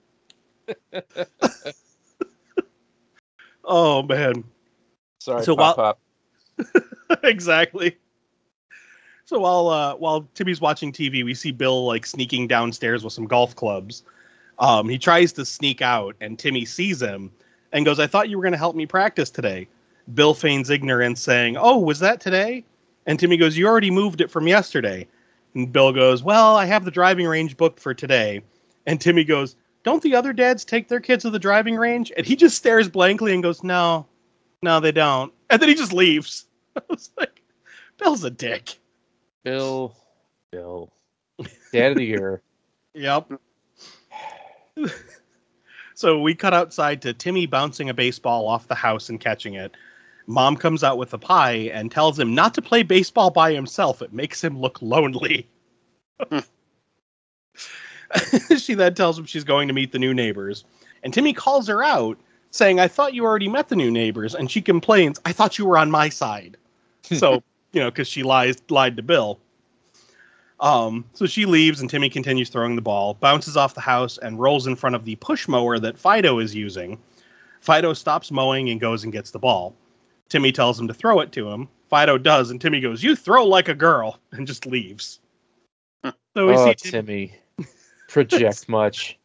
Oh, man. Sorry, so Pop. Exactly. So while Timmy's watching TV, we see Bill like sneaking downstairs with some golf clubs. He tries to sneak out, and Timmy sees him and goes, I thought you were going to help me practice today. Bill feigns ignorance, saying, oh, was that today? And Timmy goes, you already moved it from yesterday. And Bill goes, well, I have the driving range booked for today. And Timmy goes, don't the other dads take their kids to the driving range? And he just stares blankly and goes, no, they don't. And then he just leaves. I was like, Bill's a dick. Bill. Dad of the year. Yep. So we cut outside to Timmy bouncing a baseball off the house and catching it. Mom comes out with a pie and tells him not to play baseball by himself. It makes him look lonely. She then tells him she's going to meet the new neighbors. And Timmy calls her out, saying, I thought you already met the new neighbors. And she complains, I thought you were on my side. So, because she lied to Bill. So she leaves, and Timmy continues throwing the ball, bounces off the house, and rolls in front of the push mower that Fido is using. Fido stops mowing and goes and gets the ball. Timmy tells him to throw it to him. Fido does, and Timmy goes, you throw like a girl, and just leaves. So we see Timmy. Project much.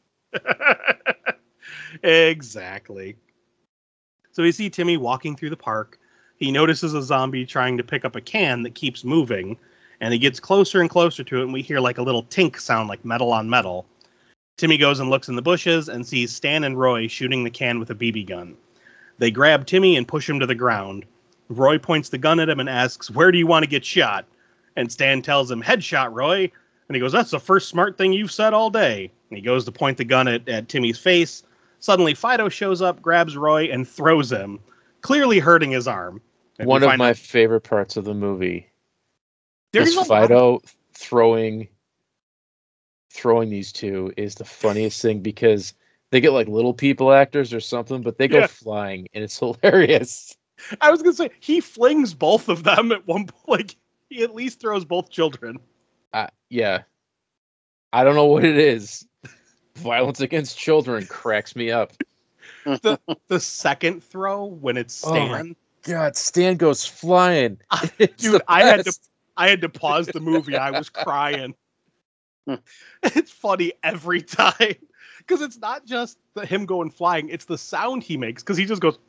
Exactly. So we see Timmy walking through the park. He notices a zombie trying to pick up a can that keeps moving, and he gets closer and closer to it, and we hear like a little tink sound like metal on metal. Timmy goes and looks in the bushes and sees Stan and Roy shooting the can with a BB gun. They grab Timmy and push him to the ground. Roy points the gun at him and asks, where do you want to get shot? And Stan tells him, headshot, Roy. And he goes, that's the first smart thing you've said all day. And he goes to point the gun at Timmy's face. Suddenly, Fido shows up, grabs Roy, and throws him, clearly hurting his arm. And one of my favorite parts of the movie is Fido throwing these two is the funniest thing, because they get like little people actors or something, but they go flying, and it's hilarious. I was going to say, he flings both of them at one point. Like, he at least throws both children. Yeah. I don't know what it is. Violence against children cracks me up. The second throw, when it's Stan. Oh my God, Stan goes flying. Dude, I had to pause the movie. I was crying. It's funny every time. Because it's not just him going flying, it's the sound he makes, because he just goes,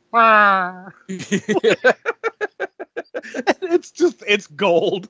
it's gold.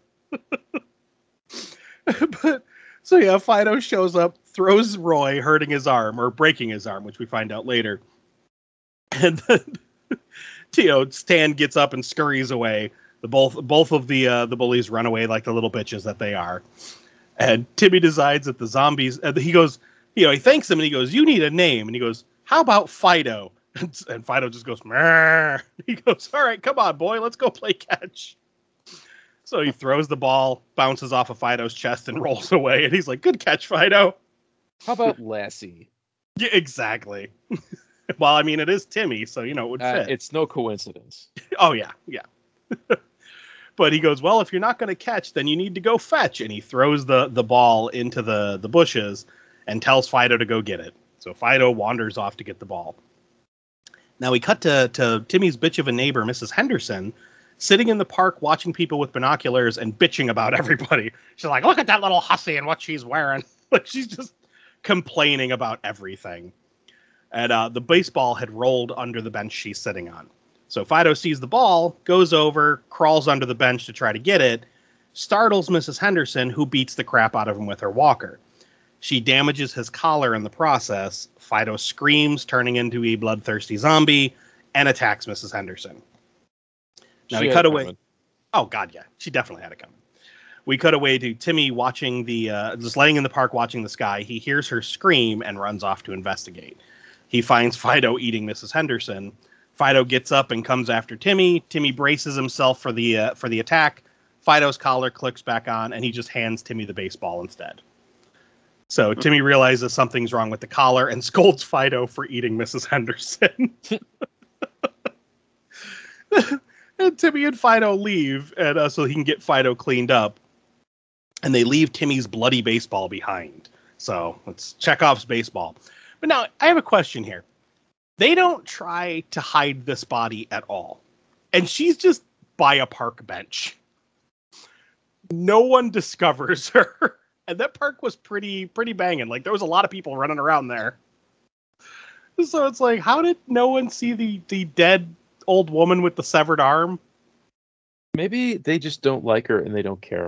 But so yeah, Fido shows up, throws Roy, hurting his arm or breaking his arm, which we find out later. And then Stan gets up and scurries away. Both of the bullies run away like the little bitches that they are. And Timmy decides that the zombies. He goes, he thanks him and he goes, "You need a name." And he goes, "How about Fido?" And Fido just goes, "Meh." He goes, "All right, come on, boy, let's go play catch." So he throws the ball, bounces off of Fido's chest, and rolls away. And he's like, "Good catch, Fido." How about Lassie? Yeah, exactly. Well, I mean, it is Timmy, so it would fit. It's no coincidence. Oh yeah. But he goes, "Well, if you're not going to catch, then you need to go fetch." And he throws the ball into the bushes and tells Fido to go get it. So Fido wanders off to get the ball. Now we cut to Timmy's bitch of a neighbor, Mrs. Henderson, sitting in the park watching people with binoculars and bitching about everybody. She's like, "Look at that little hussy and what she's wearing." Like, she's just complaining about everything. And the baseball had rolled under the bench she's sitting on. So Fido sees the ball, goes over, crawls under the bench to try to get it, startles Mrs. Henderson, who beats the crap out of him with her walker. She damages his collar in the process. Fido screams, turning into a bloodthirsty zombie, and attacks Mrs. Henderson. Now we cut away. Oh, God, yeah. She definitely had it coming. We cut away to Timmy watching just laying in the park watching the sky. He hears her scream and runs off to investigate. He finds Fido eating Mrs. Henderson. Fido gets up and comes after Timmy. Timmy braces himself for the attack. Fido's collar clicks back on, and he just hands Timmy the baseball instead. So Timmy realizes something's wrong with the collar and scolds Fido for eating Mrs. Henderson. And Timmy and Fido leave, and so he can get Fido cleaned up. And they leave Timmy's bloody baseball behind. So it's Chekhov's baseball. But now I have a question here. They don't try to hide this body at all. And she's just by a park bench. No one discovers her. And that park was pretty banging. Like, there was a lot of people running around there. So it's like, how did no one see the dead old woman with the severed arm? Maybe they just don't like her and they don't care.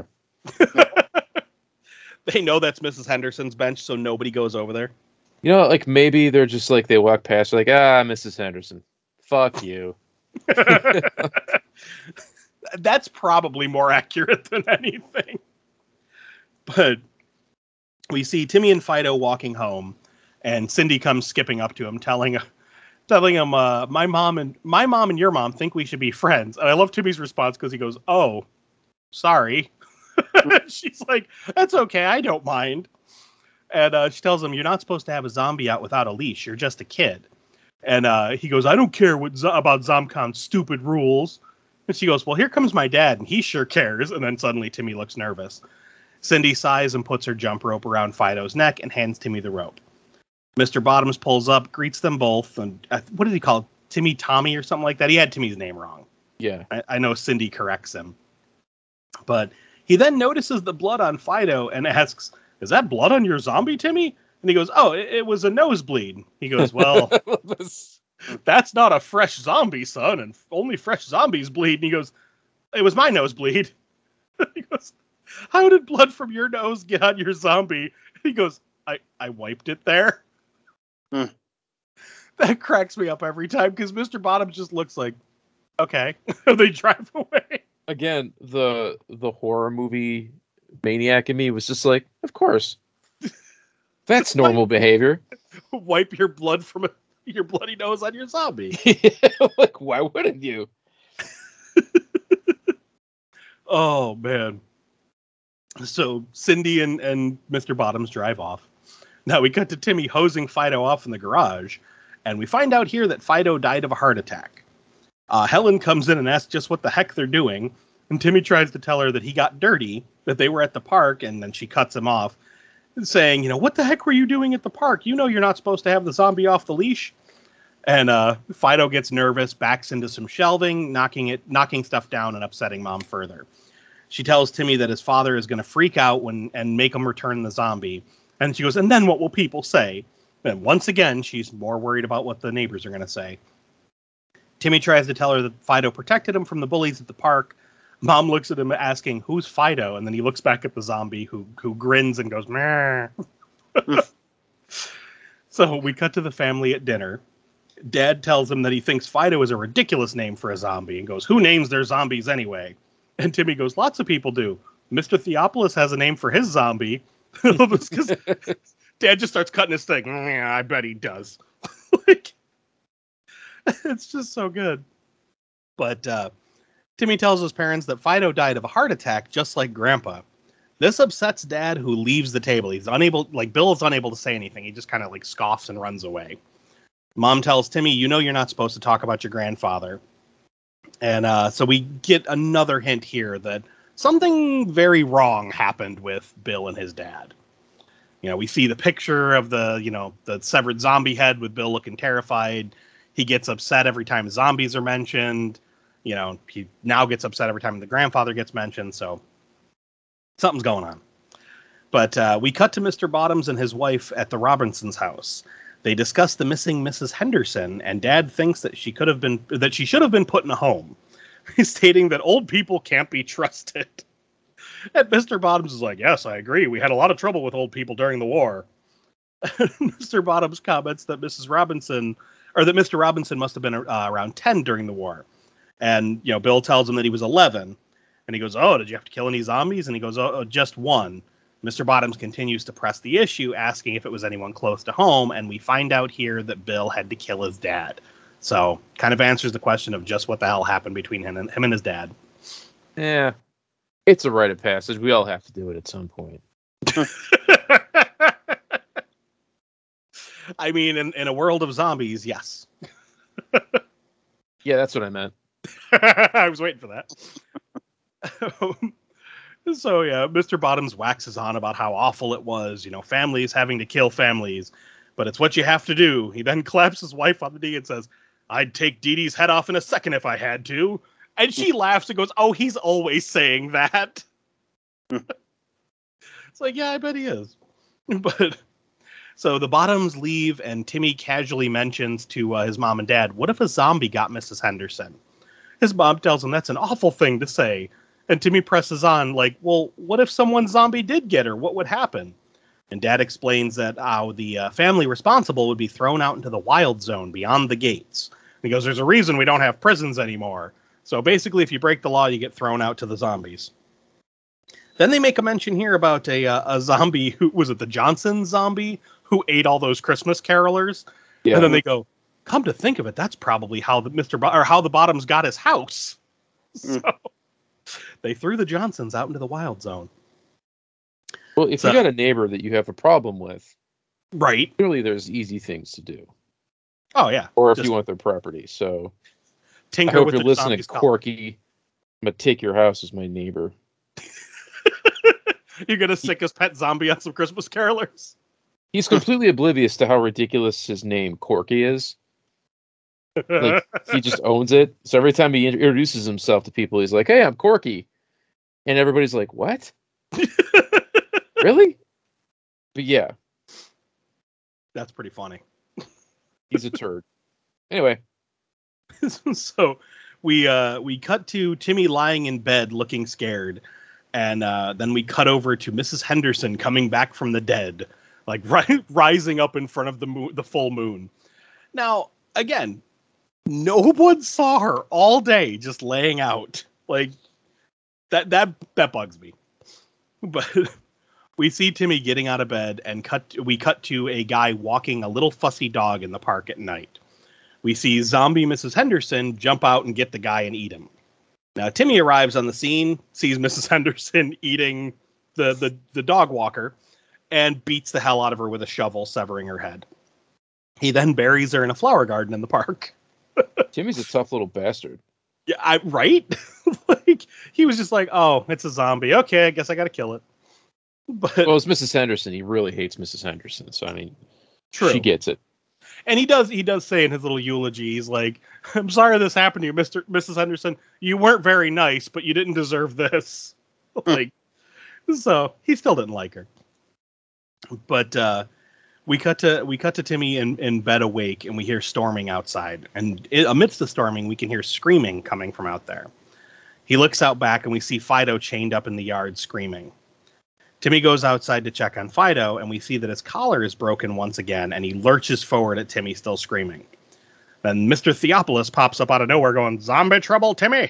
They know that's Mrs. Henderson's bench, so nobody goes over there. Like, maybe they're just like, they walk past, like, Mrs. Henderson, fuck you. That's probably more accurate than anything. But we see Timmy and Fido walking home, and Cindy comes skipping up to him, telling him, my mom and your mom think we should be friends. And I love Timmy's response, because he goes, "Oh, sorry." She's like, "That's okay, I don't mind." And she tells him, you're not supposed to have a zombie out without a leash. You're just a kid. And he goes, I don't care about ZomCon's stupid rules. And she goes, well, here comes my dad, and he sure cares. And then suddenly Timmy looks nervous. Cindy sighs and puts her jump rope around Fido's neck and hands Timmy the rope. Mr. Bottoms pulls up, greets them both, and what did he call it? Timmy Tommy or something like that? He had Timmy's name wrong. Yeah. I know Cindy corrects him. But he then notices the blood on Fido and asks, is that blood on your zombie, Timmy? And he goes, oh, it was a nosebleed. He goes, well, that's not a fresh zombie, son, and only fresh zombies bleed. And he goes, it was my nosebleed. He goes, how did blood from your nose get on your zombie? And he goes, I wiped it there. That cracks me up every time because Mr. Bottoms just looks like, okay. They drive away. Again, the horror movie maniac in me was just like, of course. That's normal behavior. Wipe your blood from your bloody nose on your zombie. Like, why wouldn't you? Oh, man. So Cindy and Mr. Bottoms drive off. Now we cut to Timmy hosing Fido off in the garage, and we find out here that Fido died of a heart attack. Helen comes in and asks just what the heck they're doing, and Timmy tries to tell her that he got dirty, that they were at the park, and then she cuts him off, saying, what the heck were you doing at the park? You know you're not supposed to have the zombie off the leash. And Fido gets nervous, backs into some shelving, knocking stuff down and upsetting Mom further. She tells Timmy that his father is going to freak out and make him return the zombie. And she goes, and then what will people say? And once again, she's more worried about what the neighbors are going to say. Timmy tries to tell her that Fido protected him from the bullies at the park. Mom looks at him asking, who's Fido? And then he looks back at the zombie who grins and goes, meh. So we cut to the family at dinner. Dad tells him that he thinks Fido is a ridiculous name for a zombie and goes, who names their zombies anyway? And Timmy goes, lots of people do. Mr. Theopolis has a name for his zombie. Because Dad just starts cutting his thing. Yeah, I bet he does. Like, it's just so good. But Timmy tells his parents that Fido died of a heart attack, just like Grandpa. This upsets Dad, who leaves the table. He's unable, Bill is unable to say anything. He just kind of scoffs and runs away. Mom tells Timmy, you're not supposed to talk about your grandfather. And so we get another hint here that something very wrong happened with Bill and his dad. We see the picture of the severed zombie head with Bill looking terrified. He gets upset every time zombies are mentioned. He now gets upset every time the grandfather gets mentioned. So something's going on. But we cut to Mr. Bottoms and his wife at the Robinsons' house. They discuss the missing Mrs. Henderson, and Dad thinks that she should have been put in a home, stating that old people can't be trusted. And Mr. Bottoms is like, yes, I agree. We had a lot of trouble with old people during the war. Mr. Bottoms comments that Mr. Robinson must have been around 10 during the war. And, Bill tells him that he was 11. And he goes, oh, did you have to kill any zombies? And he goes, oh, just one. Mr. Bottoms continues to press the issue, asking if it was anyone close to home. And we find out here that Bill had to kill his dad. So kind of answers the question of just what the hell happened between him and his dad. Yeah, it's a rite of passage. We all have to do it at some point. I mean, in a world of zombies, yes. Yeah, that's what I meant. I was waiting for that. So, yeah, Mr. Bottoms waxes on about how awful it was, families having to kill families, but it's what you have to do. He then claps his wife on the knee and says, I'd take Dee Dee's head off in a second if I had to. And she laughs and goes, oh, he's always saying that. It's like, yeah, I bet he is. But so the Bottoms leave, and Timmy casually mentions to his mom and dad, what if a zombie got Mrs. Henderson? His mom tells him that's an awful thing to say. And Timmy presses on, well, what if someone zombie did get her? What would happen? And Dad explains that the family responsible would be thrown out into the wild zone beyond the gates. And he goes, there's a reason we don't have prisons anymore. So basically, if you break the law, you get thrown out to the zombies. Then they make a mention here about a zombie who was it the Johnson zombie who ate all those Christmas carolers. Yeah. And then they go, come to think of it, that's probably how how the Bottoms got his house. So they threw the Johnsons out into the wild zone. Well, if So- you got a neighbor that you have a problem with, Right. clearly there's easy things to do. Oh yeah. Or if Just you want their property. So I tinker hope with you're the listening, zombie's collar. Corky. I'm gonna take your house as my neighbor. You're gonna sick his pet zombie on some Christmas carolers. He's completely oblivious to how ridiculous his name Corky is. Like he just owns it. So every time he introduces himself to people, he's like, "Hey, I'm Corky," and everybody's like, "What? Really?" But yeah, That's pretty funny. he's a turd. Anyway, So we cut to Timmy lying in bed looking scared, and then we cut over to Mrs. Henderson coming back from the dead, like rising up in front of the full moon. Now again, no one saw her all day just laying out. Like that bugs me. But we see Timmy getting out of bed, and we cut to a guy walking a little fussy dog in the park at night. We see zombie Mrs. Henderson jump out and get the guy and eat him. Now Timmy arrives on the scene, sees Mrs. Henderson eating the dog walker, and beats the hell out of her with a shovel, severing her head. He then buries her in a flower garden in the park. Timmy's a tough little bastard. Yeah, right? Like he was just like, "Oh, it's a zombie. Okay, I guess I got to kill it." But Well, it's Mrs. Henderson. He really hates Mrs. Henderson. So I mean, true. she gets it. And he does say in his little eulogy, he's like, "I'm sorry this happened to you, Mrs. Henderson. You weren't very nice, but you didn't deserve this." Like, so he still didn't like her. But we cut to Timmy in bed awake, and we hear storming outside. And amidst the storming, we can hear screaming coming from out there. He looks out back, and we see Fido chained up in the yard screaming. Timmy goes outside to check on Fido, and we see that his collar is broken once again, and he lurches forward at Timmy, still screaming. Then Mr. Theopolis pops up out of nowhere going, "Zombie trouble, Timmy!"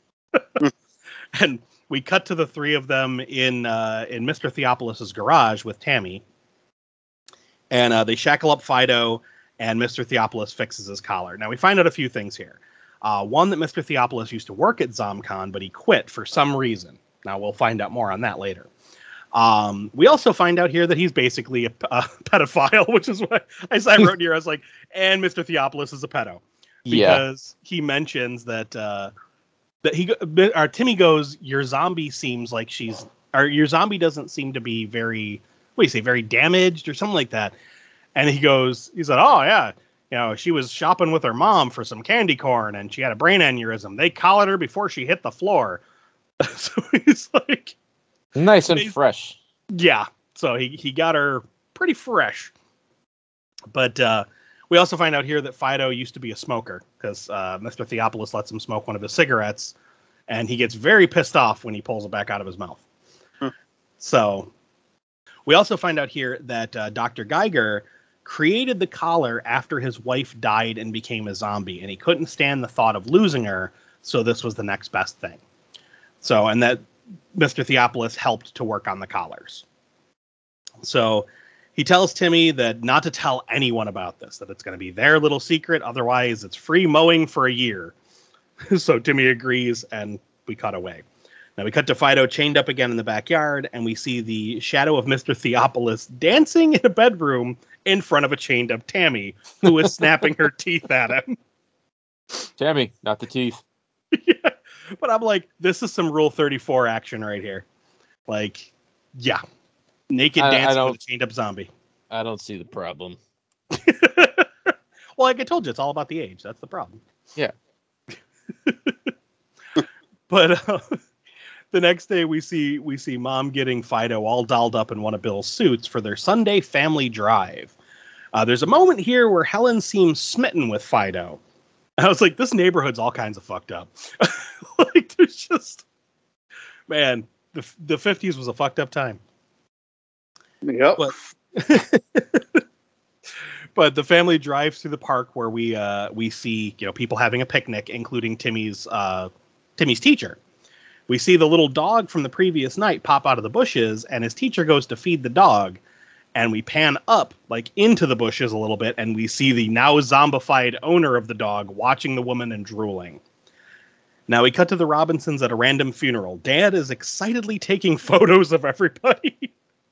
And we cut to the three of them in Mr. Theopolis's garage with Tammy. And they shackle up Fido, and Mr. Theopolis fixes his collar. Now, we find out a few things here. One, that Mr. Theopolis used to work at ZomCon, but he quit for some reason. Now, we'll find out more on that later. We also find out here that he's basically a pedophile, which is what I wrote here. I was like, and Mr. Theopolis is a pedo. Because he mentions that Timmy goes, your zombie doesn't seem to be very, what do you say, very damaged or something like that. And he said, "Oh yeah, she was shopping with her mom for some candy corn and she had a brain aneurysm. They collared her before she hit the floor." So he's like, nice and fresh. Yeah. So he got her pretty fresh. But we also find out here that Fido used to be a smoker because Mr. Theopolis lets him smoke one of his cigarettes, and he gets very pissed off when he pulls it back out of his mouth. So we also find out here that Dr. Geiger created the collar after his wife died and became a zombie, and he couldn't stand the thought of losing her, so this was the next best thing. So, and that Mr. Theopolis helped to work on the collars. So he tells Timmy that not to tell anyone about this, that it's going to be their little secret, otherwise it's free mowing for a year. So Timmy agrees, and we cut away. Now we cut to Fido chained up again in the backyard, and we see the shadow of Mr. Theopolis dancing in a bedroom in front of a chained up Tammy, who is snapping her teeth at him. Tammy, not the teeth. Yeah. But I'm like, this is some Rule 34 action right here. Like, yeah. Naked dancing with a chained up zombie. I don't see the problem. Well, like I told you, it's all about the age. That's the problem. Yeah. But the next day we see Mom getting Fido all dolled up in one of Bill's suits for their Sunday family drive. There's a moment here where Helen seems smitten with Fido. I was like, this neighborhood's all kinds of fucked up. Like, there's just, man, the 50s was a fucked up time. Yep. But the family drives through the park where we see people having a picnic, including Timmy's teacher. We see the little dog from the previous night pop out of the bushes, and his teacher goes to feed the dog. And we pan up, like, into the bushes a little bit, and we see the now zombified owner of the dog watching the woman and drooling. Now we cut to the Robinsons at a random funeral. Dad is excitedly taking photos of everybody.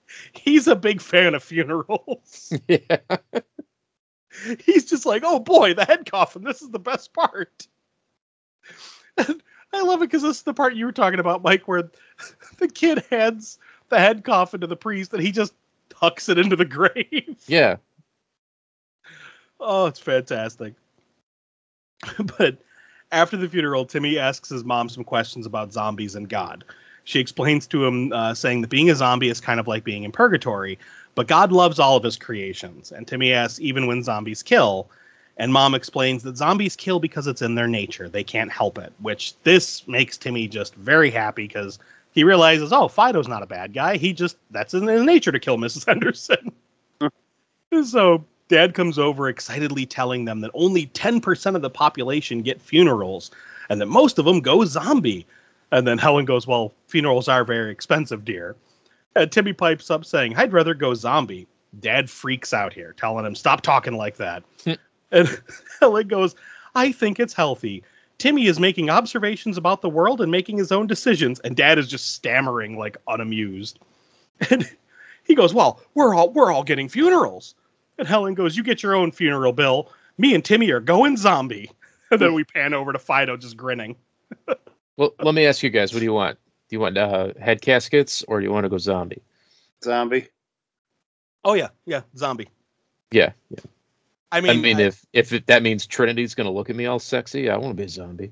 He's a big fan of funerals. Yeah. He's just like, oh boy, the head coffin. This is the best part. And I love it because this is the part you were talking about, Mike, where the kid hands the head coffin to the priest and he just tucks it into the grave. Yeah. Oh, it's fantastic. But after the funeral, Timmy asks his mom some questions about zombies and God. She explains to him, saying that being a zombie is kind of like being in purgatory, but God loves all of his creations. And Timmy asks, even when zombies kill, and Mom explains that zombies kill because it's in their nature. They can't help it, which this makes Timmy just very happy because he realizes, oh, Fido's not a bad guy. That's in his nature to kill Mrs. Henderson. So Dad comes over excitedly telling them that only 10% of the population get funerals and that most of them go zombie. And then Helen goes, well, funerals are very expensive, dear. And Timmy pipes up saying, I'd rather go zombie. Dad freaks out here, telling him, stop talking like that. And Helen goes, I think it's healthy. Timmy is making observations about the world and making his own decisions. And Dad is just stammering, like unamused. And he goes, well, we're all getting funerals. And Helen goes, you get your own funeral, Bill. Me and Timmy are going zombie. And then we pan over to Fido just grinning. Well, let me ask you guys, what do you want? Do you want head caskets or do you want to go zombie? Zombie. Oh, yeah, zombie. Yeah. I mean, if that means Trinity's going to look at me all sexy, I want to be a zombie.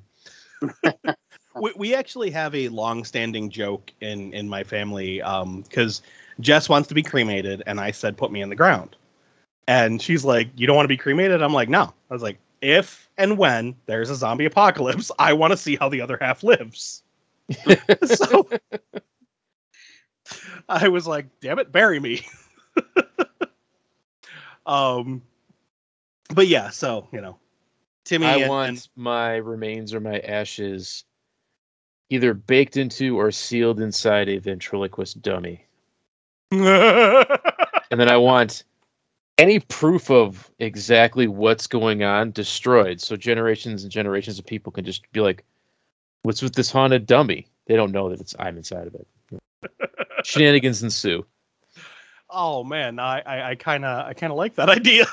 we actually have a long-standing joke in my family because Jess wants to be cremated, and I said, put me in the ground. And she's like, you don't want to be cremated? I'm like, no. I was like, if and when there's a zombie apocalypse, I want to see how the other half lives. So I was like, damn it, bury me. But yeah, so, Timmy. I want my remains or my ashes either baked into or sealed inside a ventriloquist dummy. And then I want any proof of exactly what's going on destroyed. So generations and generations of people can just be like, what's with this haunted dummy? They don't know that I'm inside of it. Shenanigans ensue. Oh man, I kind of like that idea.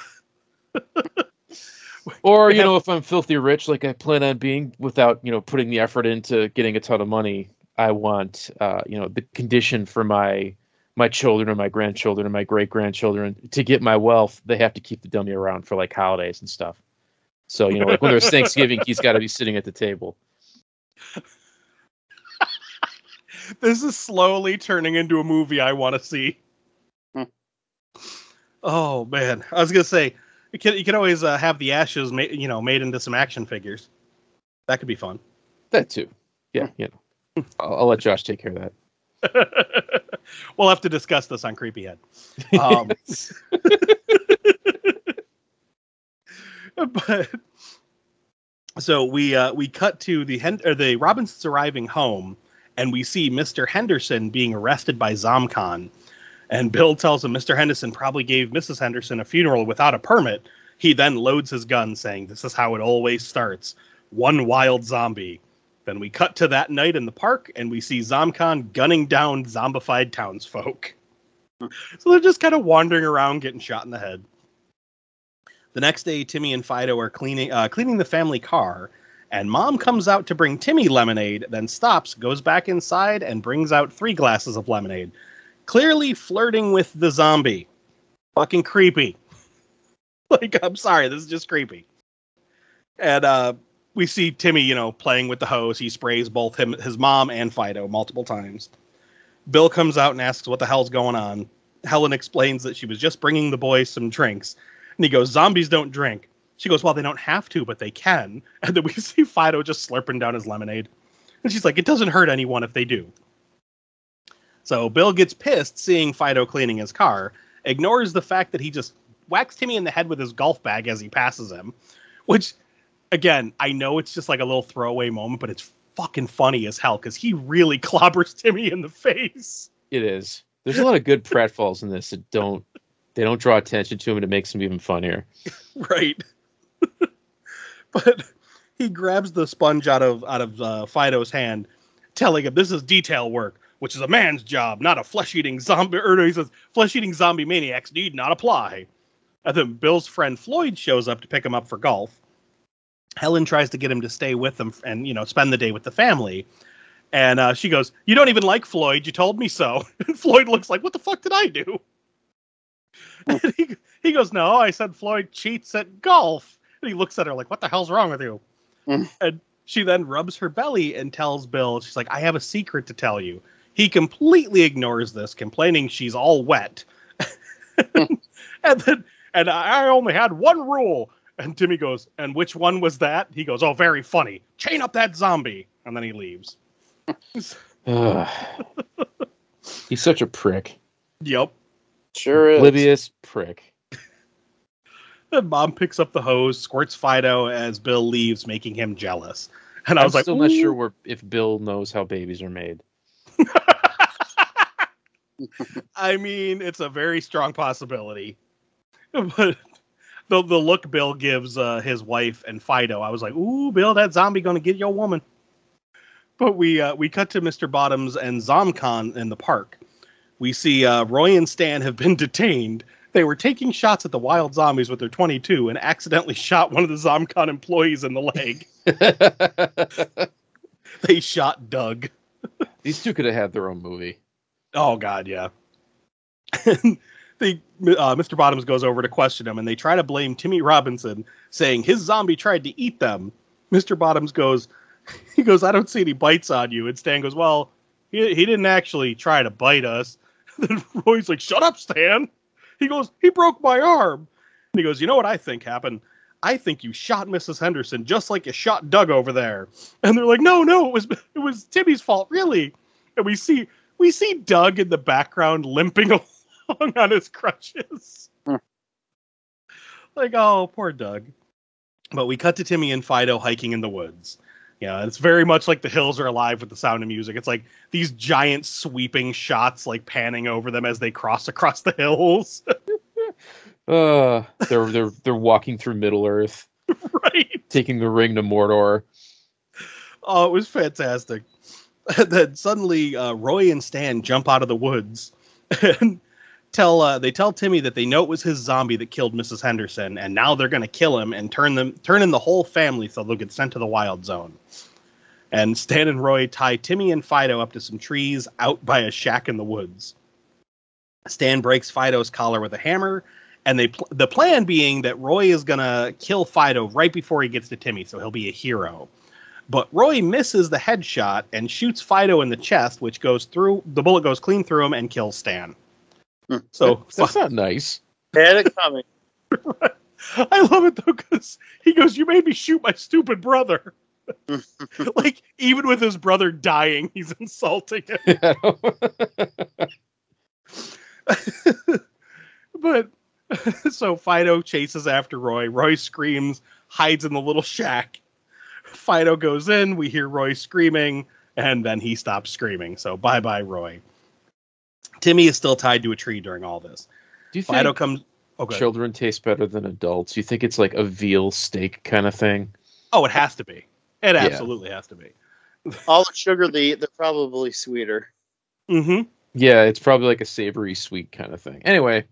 Or, if I'm filthy rich, like I plan on being without, putting the effort into getting a ton of money, I want, the condition for my children or my grandchildren or my great-grandchildren to get my wealth, they have to keep the dummy around for like holidays and stuff. So, like when there's Thanksgiving, he's got to be sitting at the table. This is slowly turning into a movie I want to see. Oh man, I was gonna say you can always have the ashes made into some action figures. That could be fun. That too. Yeah, I'll let Josh take care of that. We'll have to discuss this on Creepyhead. But so we cut to the Robinsons arriving home, and we see Mr. Henderson being arrested by ZomCon. And Bill tells him Mr. Henderson probably gave Mrs. Henderson a funeral without a permit. He then loads his gun, saying, this is how it always starts. One wild zombie. Then we cut to that night in the park, and we see ZomCon gunning down zombified townsfolk. So they're just kind of wandering around, getting shot in the head. The next day, Timmy and Fido are cleaning the family car, and Mom comes out to bring Timmy lemonade, then stops, goes back inside, and brings out 3 glasses of lemonade. Clearly flirting with the zombie. Fucking creepy. Like, I'm sorry, this is just creepy. And we see Timmy, playing with the hose. He sprays both his mom and Fido multiple times. Bill comes out and asks what the hell's going on. Helen explains that she was just bringing the boys some drinks. And he goes, zombies don't drink. She goes, well, they don't have to, but they can. And then we see Fido just slurping down his lemonade. And she's like, it doesn't hurt anyone if they do. So Bill gets pissed seeing Fido cleaning his car, ignores the fact that he just whacks Timmy in the head with his golf bag as he passes him, which, again, I know it's just like a little throwaway moment, but it's fucking funny as hell because he really clobbers Timmy in the face. It is. There's a lot of good pratfalls in this that don't draw attention to him, and it makes them even funnier. Right. But he grabs the sponge out of Fido's hand, telling him this is detail work. which is a man's job, not a flesh-eating zombie. Or no, he says, flesh-eating zombie maniacs need not apply. And then Bill's friend Floyd shows up to pick him up for golf. Helen tries to get him to stay with them and, spend the day with the family. And she goes, "You don't even like Floyd. You told me so." And Floyd looks like, "What the fuck did I do?" And he goes, "No, I said Floyd cheats at golf." And he looks at her like, "What the hell's wrong with you?" And she then rubs her belly and tells Bill, she's like, "I have a secret to tell you." He completely ignores this, complaining she's all wet. And I only had one rule. And Timmy goes, "And which one was that?" He goes, "Oh, very funny. Chain up that zombie." And then he leaves. He's such a prick. Yep. Sure is. Oblivious prick. And Mom picks up the hose, squirts Fido as Bill leaves, making him jealous. And I was I'm like, still not sure if Bill knows how babies are made. I mean, it's a very strong possibility. But the look Bill gives his wife and Fido, I was like, "Ooh, Bill, that zombie gonna get your woman." But we cut to Mr. Bottoms and ZomCon in the park. We see Roy and Stan have been detained. They were taking shots at the wild zombies with their .22 and accidentally shot one of the ZomCon employees in the leg. They shot Doug. These two could have had their own movie. Oh, God, yeah. Mr. Bottoms goes over to question him, and they try to blame Timmy Robinson, saying his zombie tried to eat them. Mr. Bottoms goes, "I don't see any bites on you." And Stan goes, "Well, he didn't actually try to bite us." Then Roy's like, "Shut up, Stan." He goes, "He broke my arm." And he goes, "You know what I think happened? I think you shot Mrs. Henderson just like you shot Doug over there." And they're like, No, it was Timmy's fault, really." And we see Doug in the background limping along on his crutches. Like, oh, poor Doug. But we cut to Timmy and Fido hiking in the woods. Yeah, it's very much like The Hills Are Alive with The Sound of Music. It's like these giant sweeping shots, like panning over them as they cross across the hills. They're walking through Middle Earth, Right? taking the ring to Mordor. Oh, it was fantastic. And then suddenly, Roy and Stan jump out of the woods and they tell Timmy that they know it was his zombie that killed Mrs. Henderson, and now they're going to kill him and turn in the whole family so they'll get sent to the wild zone. And Stan and Roy tie Timmy and Fido up to some trees out by a shack in the woods. Stan breaks Fido's collar with a hammer, and the plan being that Roy is going to kill Fido right before he gets to Timmy, so he'll be a hero. But Roy misses the headshot and shoots Fido in the chest, the bullet goes clean through him and kills Stan. So that's not nice. Had it coming. I love it though, because he goes, "You made me shoot my stupid brother." Like, even with his brother dying, he's insulting him. But so Fido chases after Roy. Roy screams, hides in the little shack. Fido goes in. We hear Roy screaming, and then he stops screaming. So bye-bye, Roy. Timmy is still tied to a tree during all this. Do you Fido think comes. Okay. Children taste better than adults? You think it's like a veal steak kind of thing? Oh, it has to be. It absolutely has to be. All the sugar they eat, they're probably sweeter. Mm-hmm. Yeah, it's probably like a savory sweet kind of thing. Anyway.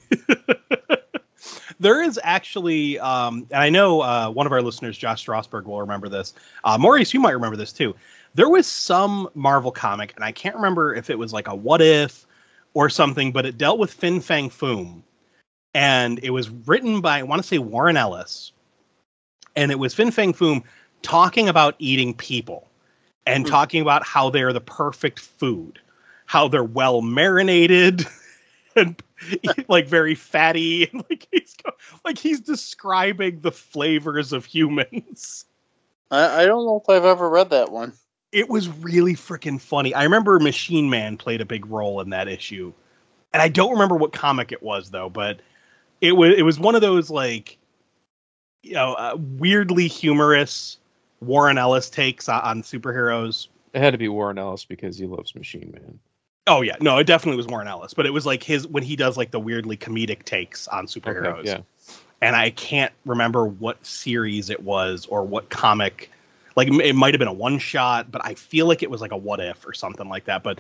There is actually, and I know one of our listeners, Josh Strasberg, will remember this. Maurice, you might remember this too. There was some Marvel comic, and I can't remember if it was like a What If or something, but it dealt with Fin Fang Foom. And it was written by, I want to say, Warren Ellis. And it was Fin Fang Foom talking about eating people and talking about how they're the perfect food, how they're well marinated and like very fatty. And like he's describing the flavors of humans. I don't know if I've ever read that one. It was really freaking funny. I remember Machine Man played a big role in that issue. And I don't remember what comic it was, though, but it was one of those, like, weirdly humorous Warren Ellis takes on superheroes. It had to be Warren Ellis because he loves Machine Man. Oh, yeah. No, it definitely was Warren Ellis. But it was like when he does like the weirdly comedic takes on superheroes. Okay, yeah. And I can't remember what series it was or what comic. Like, it might have been a one-shot, but I feel like it was like a What If or something like that. But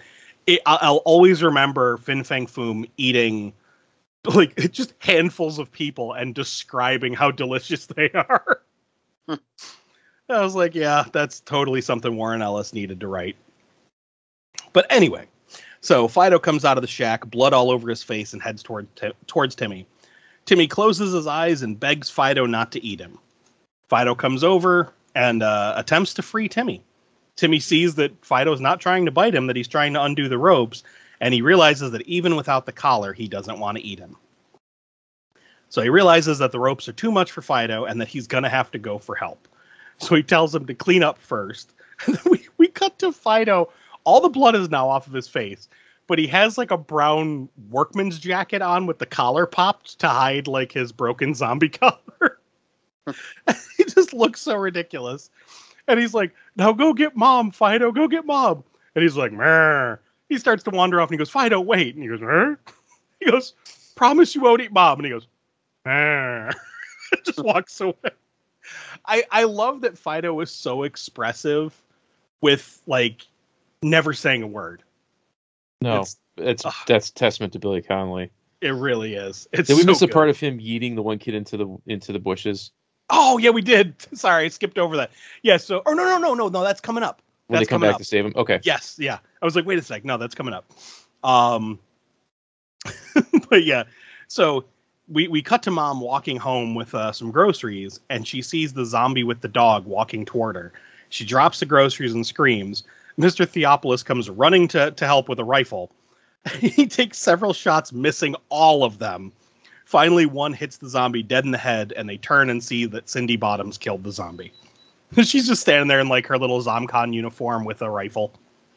I'll always remember Fin Fang Foom eating like just handfuls of people and describing how delicious they are. I was like, yeah, that's totally something Warren Ellis needed to write. But anyway, so Fido comes out of the shack, blood all over his face, and heads towards Timmy. Timmy closes his eyes and begs Fido not to eat him. Fido comes over and attempts to free Timmy. Timmy sees that Fido's not trying to bite him, that he's trying to undo the ropes, and he realizes that even without the collar, he doesn't want to eat him. So he realizes that the ropes are too much for Fido and that he's going to have to go for help. So he tells him to clean up first. And then we cut to Fido. All the blood is now off of his face, but he has like a brown workman's jacket on with the collar popped to hide like his broken zombie collar. He just looks so ridiculous. And he's like, now go get Mom, Fido, go get Mom. And he's like, Meh. He starts to wander off and he goes, Fido, wait. And he goes, Meh. He goes, promise you won't eat Mom. And he goes, Meh. Just walks away. I love that Fido is so expressive with like never saying a word. No, that's testament to Billy Connolly. It really is. Did we miss a part of him yeeting the one kid into the bushes? Oh yeah, we did. Sorry, I skipped over that. Yeah. So, no, that's coming up. Will they come back to save him? Okay. Yes. Yeah. I was like, wait a sec. No, that's coming up. But yeah. So we cut to Mom walking home with some groceries, and she sees the zombie with the dog walking toward her. She drops the groceries and screams. Mr. Theopolis comes running to help with a rifle. He takes several shots, missing all of them. Finally, one hits the zombie dead in the head, and they turn and see that Cindy Bottoms killed the zombie. She's just standing there in like her little ZomCon uniform with a rifle.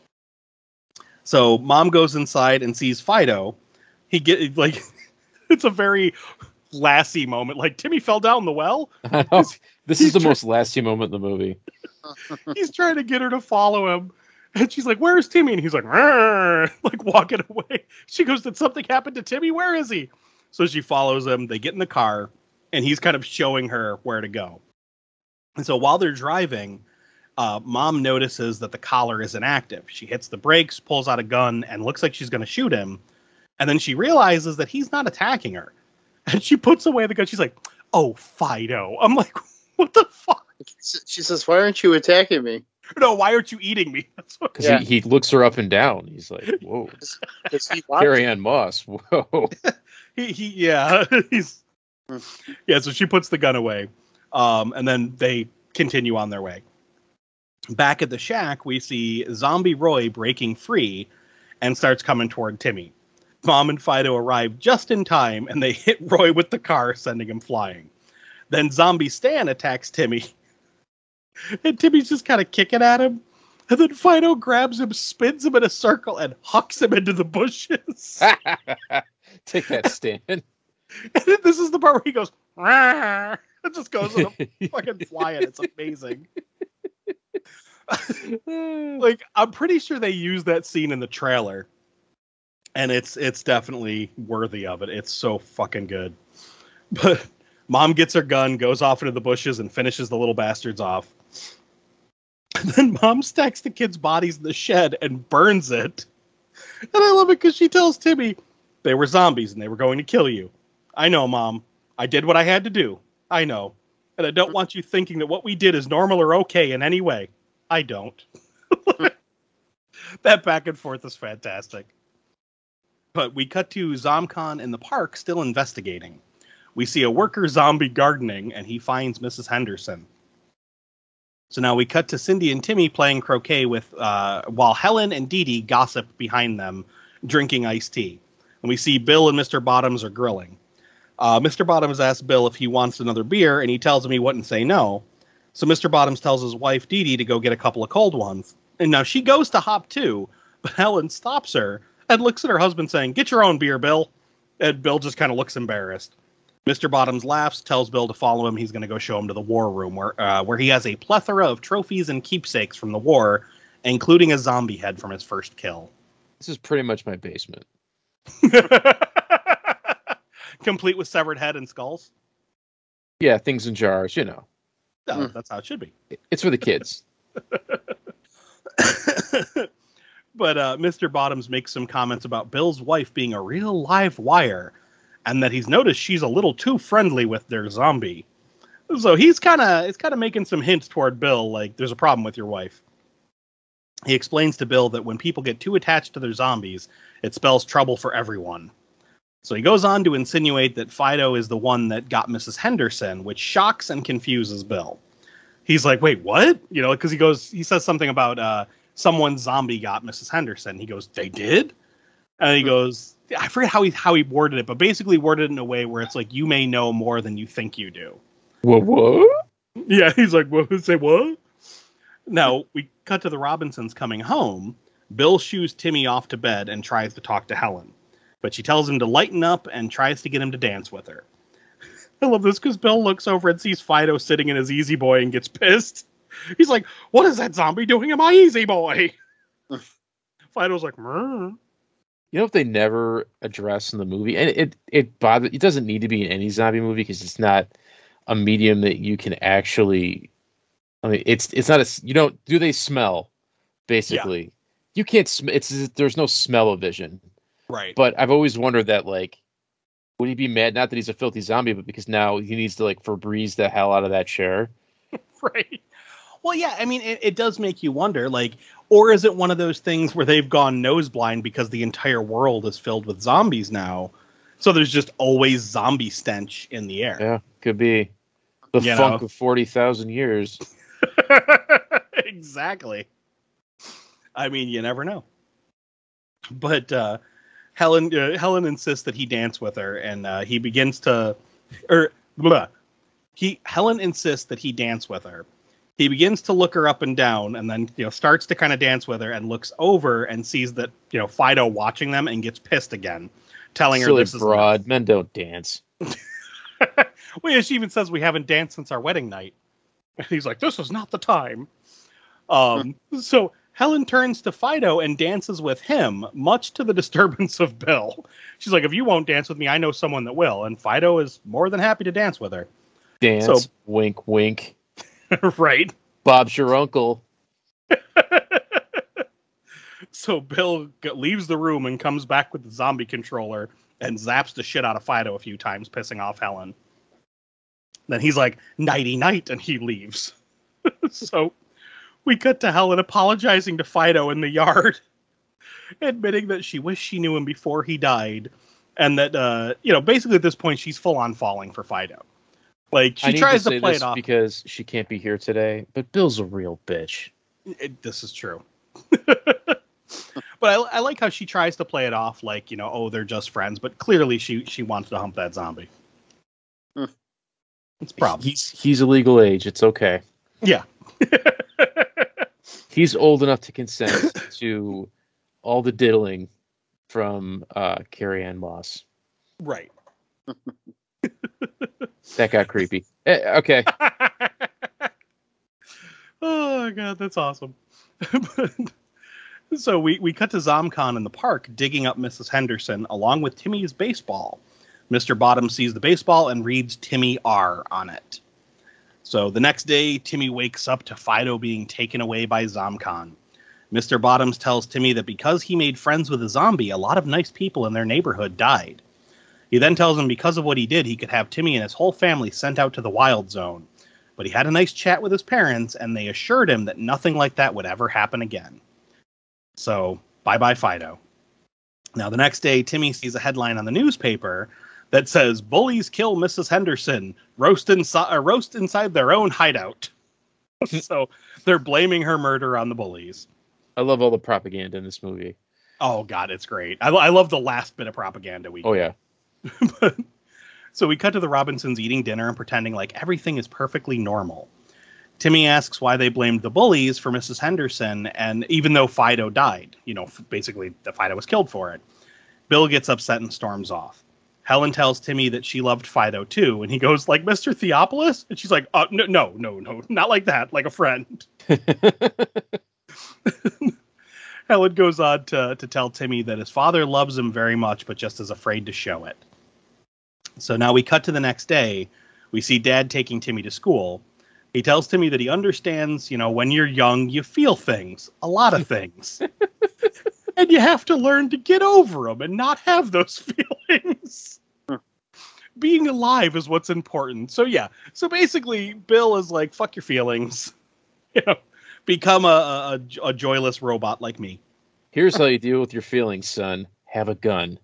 So Mom goes inside and sees Fido. He get like it's a very Lassie moment. Like Timmy fell down the well. I know. This is the most Lassie moment in the movie. He's trying to get her to follow him. And she's like, where's Timmy? And he's like, like walking away. She goes, did something happen to Timmy? Where is he? So she follows him. They get in the car, and he's kind of showing her where to go. And so while they're driving, Mom notices that the collar is inactive. She hits the brakes, pulls out a gun, and looks like she's going to shoot him. And then she realizes that he's not attacking her. And she puts away the gun. She's like, oh, Fido. I'm like, what the fuck? She says, why aren't you attacking me? No, why aren't you eating me? Because he looks her up and down. He's like, whoa. Carrie-Anne Moss. Whoa. Yeah. So she puts the gun away. And then they continue on their way. Back at the shack, we see Zombie Roy breaking free and starts coming toward Timmy. Mom and Fido arrive just in time, and they hit Roy with the car, sending him flying. Then Zombie Stan attacks Timmy. And Timmy's just kind of kicking at him. And then Fido grabs him, spins him in a circle, and hucks him into the bushes. Take that, Stan. And then this is the part where he goes, Rawr! It just goes on a fucking flying. It's amazing. Like, I'm pretty sure they used that scene in the trailer. And it's definitely worthy of it. It's so fucking good. But Mom gets her gun, goes off into the bushes, and finishes the little bastards off. And then Mom stacks the kids' bodies in the shed and burns it. And I love it because she tells Timmy, they were zombies and they were going to kill you. I know, Mom. I did what I had to do. I know. And I don't want you thinking that what we did is normal or okay in any way. I don't. That back and forth is fantastic. But we cut to ZomCon in the park still investigating. We see a worker zombie gardening, and he finds Mrs. Henderson. So now we cut to Cindy and Timmy playing croquet with, while Helen and Dee Dee gossip behind them, drinking iced tea. And we see Bill and Mr. Bottoms are grilling. Mr. Bottoms asks Bill if he wants another beer, and he tells him he wouldn't say no. So Mr. Bottoms tells his wife Dee Dee to go get a couple of cold ones. And now she goes to hop too, but Helen stops her and looks at her husband saying, get your own beer, Bill. And Bill just kind of looks embarrassed. Mr. Bottoms laughs, tells Bill to follow him. He's going to go show him to the war room where he has a plethora of trophies and keepsakes from the war, including a zombie head from his first kill. This is pretty much my basement. Complete with severed head and skulls? Yeah, things in jars, you know. No, that's how it should be. It's for the kids. But Mr. Bottoms makes some comments about Bill's wife being a real live wire, and that he's noticed she's a little too friendly with their zombie. So he's kind of making some hints toward Bill, like there's a problem with your wife. He explains to Bill that when people get too attached to their zombies, it spells trouble for everyone. So he goes on to insinuate that Fido is the one that got Mrs. Henderson, which shocks and confuses Bill. He's like, wait, what? You know, because he says something about someone's zombie got Mrs. Henderson. He goes, they did? And he goes, I forget how he worded it, but basically worded it in a way where it's like, you may know more than you think you do. What? Yeah, he's like, what? Say what? Now, we cut to the Robinsons coming home. Bill shoos Timmy off to bed and tries to talk to Helen. But she tells him to lighten up and tries to get him to dance with her. I love this because Bill looks over and sees Fido sitting in his Easy Boy and gets pissed. He's like, what is that zombie doing in my Easy Boy? Fido's like, Mrr. You know what they never address in the movie? And it doesn't need to be in any zombie movie because it's not a medium that you can actually... I mean, it's not you don't... Do they smell, basically? Yeah. You can't... There's no smell-o-vision. Right. But I've always wondered that, like, would he be mad? Not that he's a filthy zombie, but because now he needs to, like, Febreze the hell out of that chair. Right. Well, yeah, I mean, it does make you wonder, like, or is it one of those things where they've gone nose blind because the entire world is filled with zombies now? So there's just always zombie stench in the air. Yeah, could be. The funk of 40,000 years. Exactly. I mean, you never know. But Helen insists that he dance with her, and he begins to, Helen insists that he dance with her. He begins to look her up and down, and then starts to kind of dance with her, and looks over and sees that Fido watching them, and gets pissed again, telling her this is broad. Men don't dance. Well, yeah, she even says we haven't danced since our wedding night. And he's like, this is not the time. So Helen turns to Fido and dances with him, much to the disturbance of Bill. She's like, if you won't dance with me, I know someone that will. And Fido is more than happy to dance with her. Dance, so, wink, wink. Right. Bob's your uncle. So Bill leaves the room and comes back with the zombie controller and zaps the shit out of Fido a few times, pissing off Helen. Then he's like, nighty-night, and he leaves. So we cut to Helen apologizing to Fido in the yard, admitting that she wished she knew him before he died, and that, basically at this point, she's full-on falling for Fido. Like, she tries to play it off. Because she can't be here today, but Bill's a real bitch. This is true. But I like how she tries to play it off like, they're just friends, but clearly she wants to hump that zombie. It's a problem. He's a legal age. It's okay. Yeah. He's old enough to consent to all the diddling from Carrie Ann Moss. Right. That got creepy. Okay. Oh, God, that's awesome. So we cut to ZomCon in the park, digging up Mrs. Henderson, along with Timmy's baseball. Mr. Bottom sees the baseball and reads Timmy R on it. So the next day, Timmy wakes up to Fido being taken away by ZomCon. Mr. Bottoms tells Timmy that because he made friends with a zombie, a lot of nice people in their neighborhood died. He then tells him because of what he did, he could have Timmy and his whole family sent out to the wild zone. But he had a nice chat with his parents, and they assured him that nothing like that would ever happen again. So, bye-bye Fido. Now, the next day, Timmy sees a headline on the newspaper that says, bullies kill Mrs. Henderson, roast inside their own hideout. So, they're blaming her murder on the bullies. I love all the propaganda in this movie. Oh, God, it's great. I love the last bit of propaganda we get. Oh, yeah. So we cut to the Robinsons eating dinner and pretending like everything is perfectly normal. Timmy asks why they blamed the bullies for Mrs. Henderson, and even though Fido died, basically the Fido was killed for it. Bill gets upset and storms off. Helen tells Timmy that she loved Fido too, and he goes, like Mr. Theopolis? And she's like, no, not like that, like a friend. Helen goes on to tell Timmy that his father loves him very much, but just is afraid to show it. So now we cut to the next day. We see Dad taking Timmy to school. He tells Timmy that he understands, when you're young, you feel things, a lot of things. And you have to learn to get over them and not have those feelings. Being alive is what's important. So yeah. So basically, Bill is like, fuck your feelings. Become a joyless robot like me. Here's how you deal with your feelings, son. Have a gun.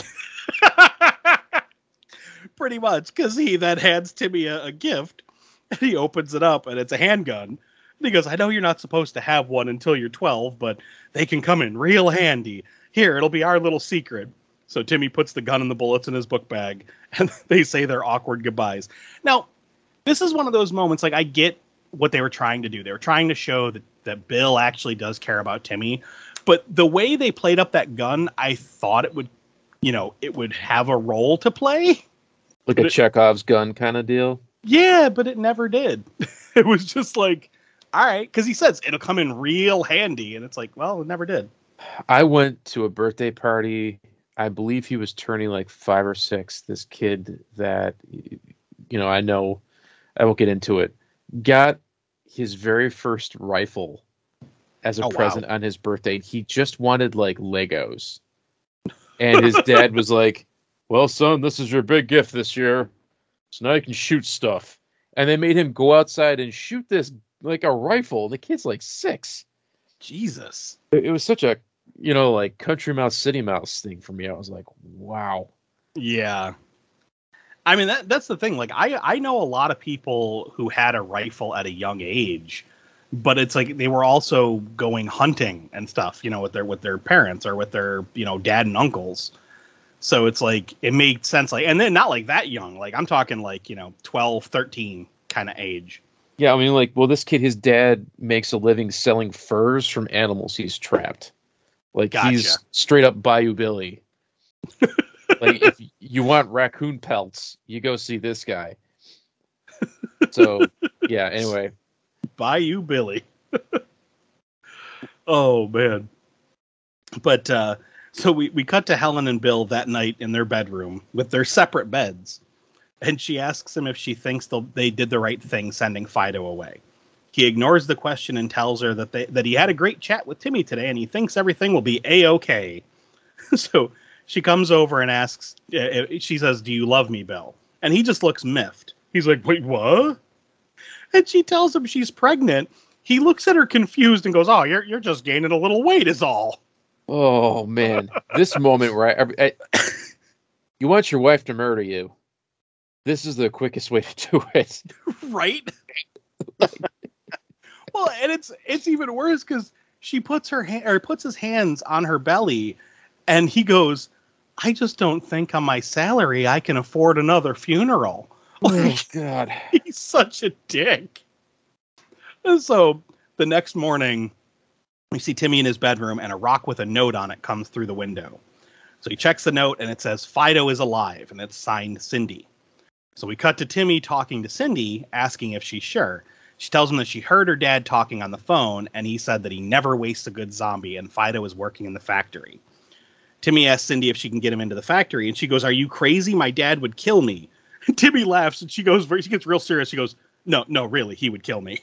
Pretty much, because he then hands Timmy a gift, and he opens it up, and it's a handgun. And he goes, I know you're not supposed to have one until you're 12, but they can come in real handy. Here, it'll be our little secret. So Timmy puts the gun and the bullets in his book bag, and they say their awkward goodbyes. Now, this is one of those moments, like, I get what they were trying to do. They were trying to show that Bill actually does care about Timmy, but the way they played up that gun, I thought it would, it would have a role to play. Like a Chekhov's gun kind of deal? Yeah, but it never did. It was just like, all right, because he says it'll come in real handy, and it's like, well, it never did. I went to a birthday party. I believe he was turning like 5 or 6. This kid that, I know, I won't get into it, got his very first rifle as a present on his birthday. He just wanted like Legos. And his dad was like, well, son, this is your big gift this year. So now you can shoot stuff. And they made him go outside and shoot this like a rifle. The kid's like 6. Jesus. It was such a, like country mouse, city mouse thing for me. I was like, wow. Yeah. I mean, that's the thing. Like, I know a lot of people who had a rifle at a young age, but it's like they were also going hunting and stuff, with their parents or with their, dad and uncles. So it's like, it made sense. Like, and then not like that young, like I'm talking like, 12, 13 kind of age. Yeah. I mean, like, well, this kid, his dad makes a living selling furs from animals he's trapped. Like, gotcha. He's straight up Bayou Billy. Like, if you want raccoon pelts, you go see this guy. So, yeah, anyway. Bayou Billy. Oh, man. But, so we cut to Helen and Bill that night in their bedroom with their separate beds. And she asks him if she thinks they did the right thing sending Fido away. He ignores the question and tells her that he had a great chat with Timmy today and he thinks everything will be A-okay. So she comes over and asks, she says, do you love me, Bill? And he just looks miffed. He's like, wait, what? And she tells him she's pregnant. He looks at her confused and goes, oh, you're just gaining a little weight is all. Oh, man. This moment where you want your wife to murder you. This is the quickest way to do it. Right? Well, and it's even worse because she puts his hands on her belly, and he goes, I just don't think on my salary I can afford another funeral. Oh, God. He's such a dick. And so the next morning, we see Timmy in his bedroom, and a rock with a note on it comes through the window. So he checks the note, and it says, Fido is alive, and it's signed Cindy. So we cut to Timmy talking to Cindy, asking if she's sure. She tells him that she heard her dad talking on the phone, and he said that he never wastes a good zombie, and Fido is working in the factory. Timmy asks Cindy if she can get him into the factory, and she goes, are you crazy? My dad would kill me. And Timmy laughs, and she gets real serious. She goes, no, really, he would kill me.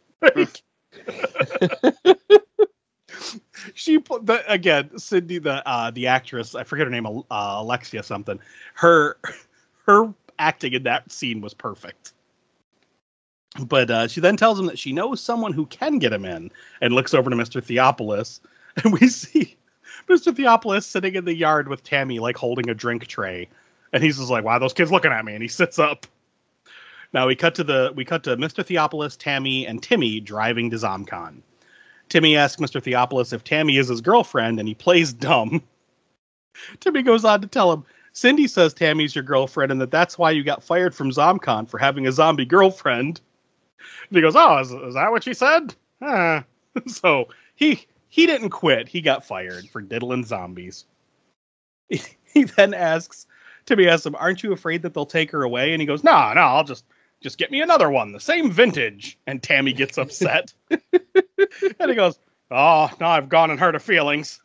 She put again, Cindy, the actress, I forget her name, Alexia something. Her acting in that scene was perfect. But she then tells him that she knows someone who can get him in, and looks over to Mr. Theopolis, and we see Mr. Theopolis sitting in the yard with Tammy, like holding a drink tray, and he's just like, "Why are those kids looking at me?" And he sits up. Now we cut to Mr. Theopolis, Tammy, and Timmy driving to ZomCon. Timmy asks Mr. Theopolis if Tammy is his girlfriend, and he plays dumb. Timmy goes on to tell him, Cindy says Tammy's your girlfriend, and that's why you got fired from ZomCon for having a zombie girlfriend. And he goes, oh, is that what she said? So he didn't quit. He got fired for diddling zombies. He then Timmy asks him, aren't you afraid that they'll take her away? And he goes, no, I'll just get me another one, the same vintage. And Tammy gets upset. And he goes, oh, now I've gone and hurt her feelings.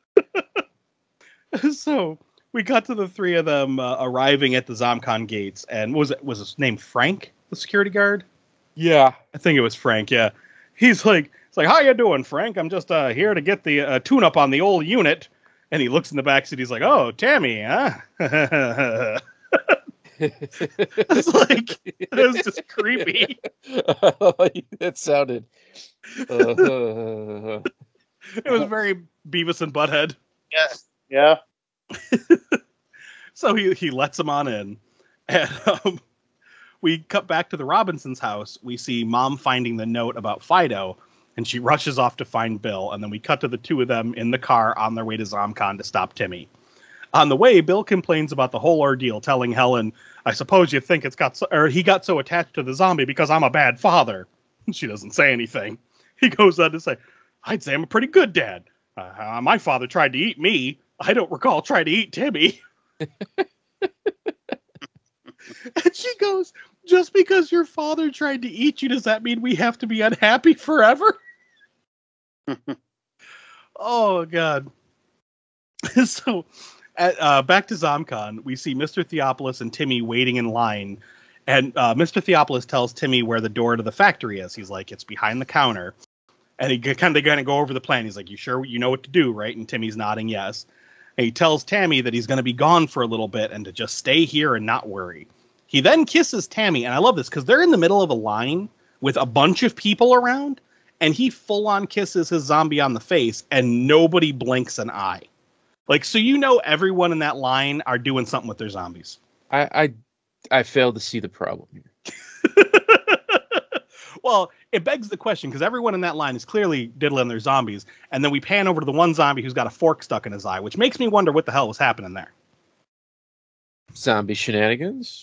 So we got to the three of them arriving at the ZomCon gates. And was his name Frank, the security guard? Yeah. I think it was Frank, yeah. He's like, it's like, how you doing, Frank? I'm just here to get the tune-up on the old unit. And he looks in the backseat. He's like, oh, Tammy, huh? It's like, it was just creepy. That sounded. It was very Beavis and Butthead. Yes. Yeah. So he lets him on in. And we cut back to the Robinsons' house. We see Mom finding the note about Fido, and she rushes off to find Bill. And then we cut to the two of them in the car on their way to ZomCon to stop Timmy. On the way, Bill complains about the whole ordeal, telling Helen, I suppose you think he got so attached to the zombie because I'm a bad father. She doesn't say anything. He goes on to say, I'd say I'm a pretty good dad. My father tried to eat me. I don't recall trying to eat Timmy. And she goes, just because your father tried to eat you, does that mean we have to be unhappy forever? Oh, God. So, back to ZomCon, we see Mr. Theopolis and Timmy waiting in line. And Mr. Theopolis tells Timmy where the door to the factory is. He's like, it's behind the counter. And he kind of go over the plan. He's like, you sure you know what to do, right? And Timmy's nodding yes. And he tells Tammy that he's going to be gone for a little bit and to just stay here and not worry. He then kisses Tammy, and I love this because they're in the middle of a line with a bunch of people around, and he full-on kisses his zombie on the face, and nobody blinks an eye. Like, so you know everyone in that line are doing something with their zombies. I failed to see the problem here. Well, it begs the question, because everyone in that line is clearly diddling their zombies, and then we pan over to the one zombie who's got a fork stuck in his eye, which makes me wonder what the hell was happening there. Zombie shenanigans?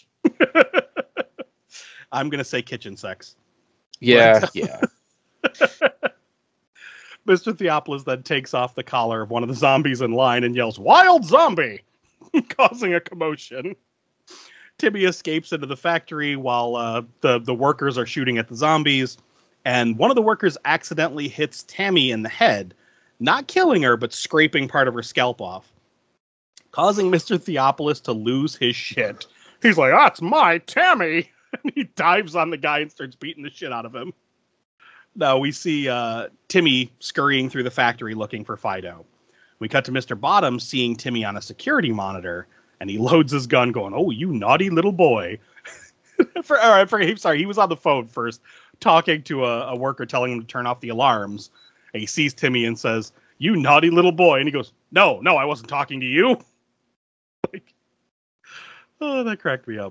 I'm going to say kitchen sex. Yeah, yeah. Mr. Theopolis then takes off the collar of one of the zombies in line and yells, "Wild zombie!" causing a commotion. Timmy escapes into the factory while the workers are shooting at the zombies, and one of the workers accidentally hits Tammy in the head, not killing her, but scraping part of her scalp off, causing Mr. Theopolis to lose his shit. He's like, that's my Tammy! And he dives on the guy and starts beating the shit out of him. Now we see Timmy scurrying through the factory looking for Fido. We cut to Mr. Bottom seeing Timmy on a security monitor, and he loads his gun going, oh, you naughty little boy. Sorry, he was on the phone first, talking to a worker telling him to turn off the alarms. And he sees Timmy and says, you naughty little boy. And he goes, no, I wasn't talking to you. Like, oh, that cracked me up.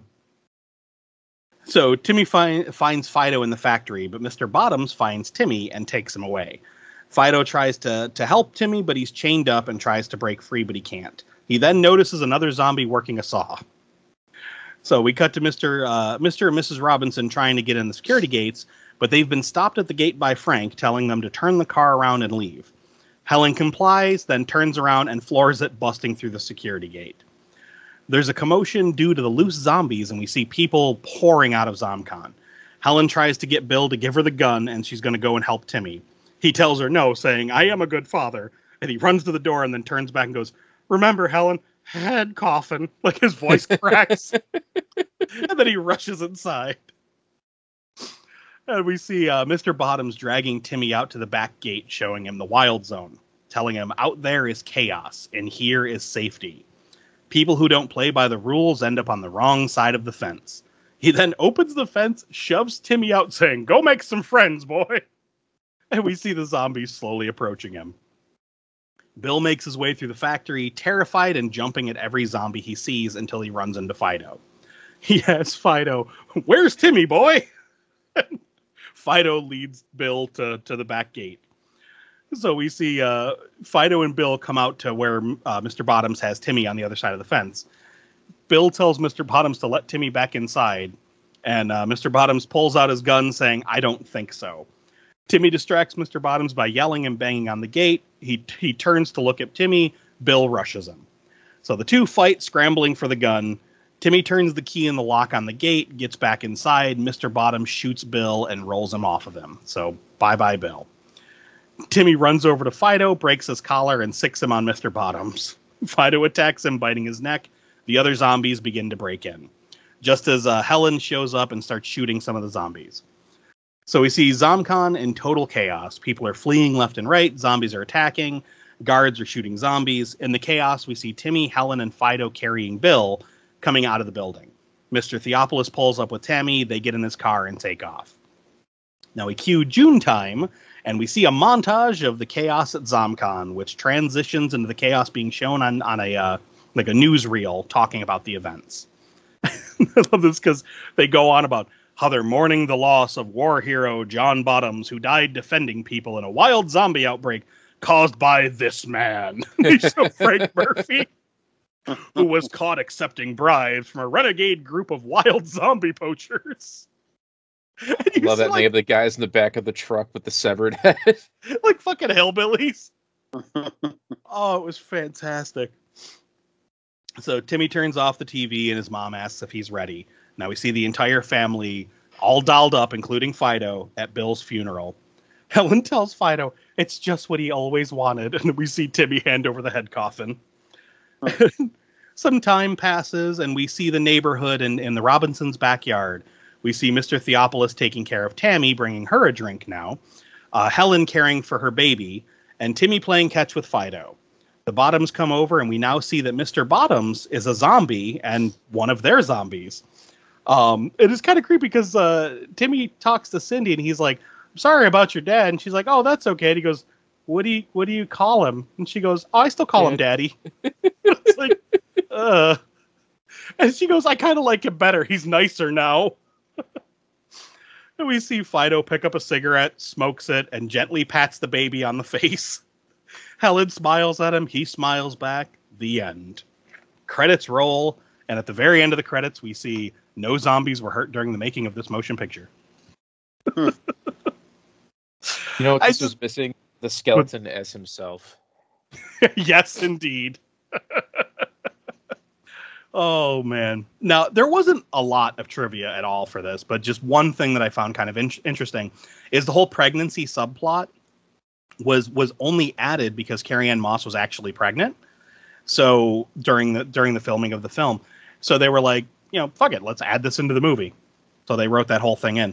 So Timmy finds Fido in the factory, but Mr. Bottoms finds Timmy and takes him away. Fido tries to help Timmy, but he's chained up and tries to break free, but he can't. He then notices another zombie working a saw. So we cut to Mr. and Mrs. Robinson trying to get in the security gates, but they've been stopped at the gate by Frank, telling them to turn the car around and leave. Helen complies, then turns around and floors it, busting through the security gate. There's a commotion due to the loose zombies, and we see people pouring out of ZomCon. Helen tries to get Bill to give her the gun, and she's going to go and help Timmy. He tells her no, saying, I am a good father. And he runs to the door and then turns back and goes, remember, Helen, head coffin. Like his voice cracks. And then he rushes inside. And we see Mr. Bottoms dragging Timmy out to the back gate, showing him the wild zone, telling him out there is chaos, and here is safety. People who don't play by the rules end up on the wrong side of the fence. He then opens the fence, shoves Timmy out, saying, go make some friends, boy. And we see the zombies slowly approaching him. Bill makes his way through the factory, terrified and jumping at every zombie he sees until he runs into Fido. He asks Fido, where's Timmy, boy? Fido leads Bill to the back gate. So we see Fido and Bill come out to where Mr. Bottoms has Timmy on the other side of the fence. Bill tells Mr. Bottoms to let Timmy back inside, and Mr. Bottoms pulls out his gun, saying, I don't think so. Timmy distracts Mr. Bottoms by yelling and banging on the gate. He turns to look at Timmy. Bill rushes him. So the two fight, scrambling for the gun. Timmy turns the key in the lock on the gate, gets back inside. Mr. Bottoms shoots Bill and rolls him off of him. So bye-bye, Bill. Timmy runs over to Fido, breaks his collar, and sicks him on Mr. Bottoms. Fido attacks him, biting his neck. The other zombies begin to break in, just as Helen shows up and starts shooting some of the zombies. So we see ZomCon in total chaos. People are fleeing left and right. Zombies are attacking. Guards are shooting zombies. In the chaos, we see Timmy, Helen, and Fido carrying Bill coming out of the building. Mr. Theopolis pulls up with Tammy. They get in his car and take off. Now we cue June time, and we see a montage of the chaos at ZomCon, which transitions into the chaos being shown on a like a newsreel talking about the events. I love this because they go on about how they're mourning the loss of war hero John Bottoms, who died defending people in a wild zombie outbreak caused by this man. They show Frank Murphy, who was caught accepting bribes from a renegade group of wild zombie poachers. Love that. Like, they have the guys in the back of the truck with the severed head. Like fucking hillbillies. Oh, it was fantastic. So Timmy turns off the TV and his mom asks if he's ready. Now we see the entire family all dolled up, including Fido, at Bill's funeral. Helen tells Fido it's just what he always wanted, and we see Timmy hand over the head coffin. Some time passes, and we see the neighborhood in the Robinsons' backyard. We see Mr. Theopolis taking care of Tammy, bringing her a drink now. Helen caring for her baby, and Timmy playing catch with Fido. The Bottoms come over, and we now see that Mr. Bottoms is a zombie and one of their zombies. It is kind of creepy because Timmy talks to Cindy, and he's like, "I'm sorry about your dad," and she's like, "Oh, that's okay." And he goes, "What do you call him?" And she goes, "Oh, I still call him Daddy." It's like, and she goes, "I kind of like him better. He's nicer now." And we see Fido pick up a cigarette, smokes it, and gently pats the baby on the face. Helen smiles at him. He smiles back. The end. Credits roll. And at the very end of the credits, we see no zombies were hurt during the making of this motion picture. You know what this was missing? The skeleton as himself. Yes, indeed. Oh, man. Now, there wasn't a lot of trivia at all for this, but just one thing that I found kind of interesting is the whole pregnancy subplot was only added because Carrie-Anne Moss was actually pregnant. So during the filming of the film, so they were like, fuck it, let's add this into the movie. So they wrote that whole thing in.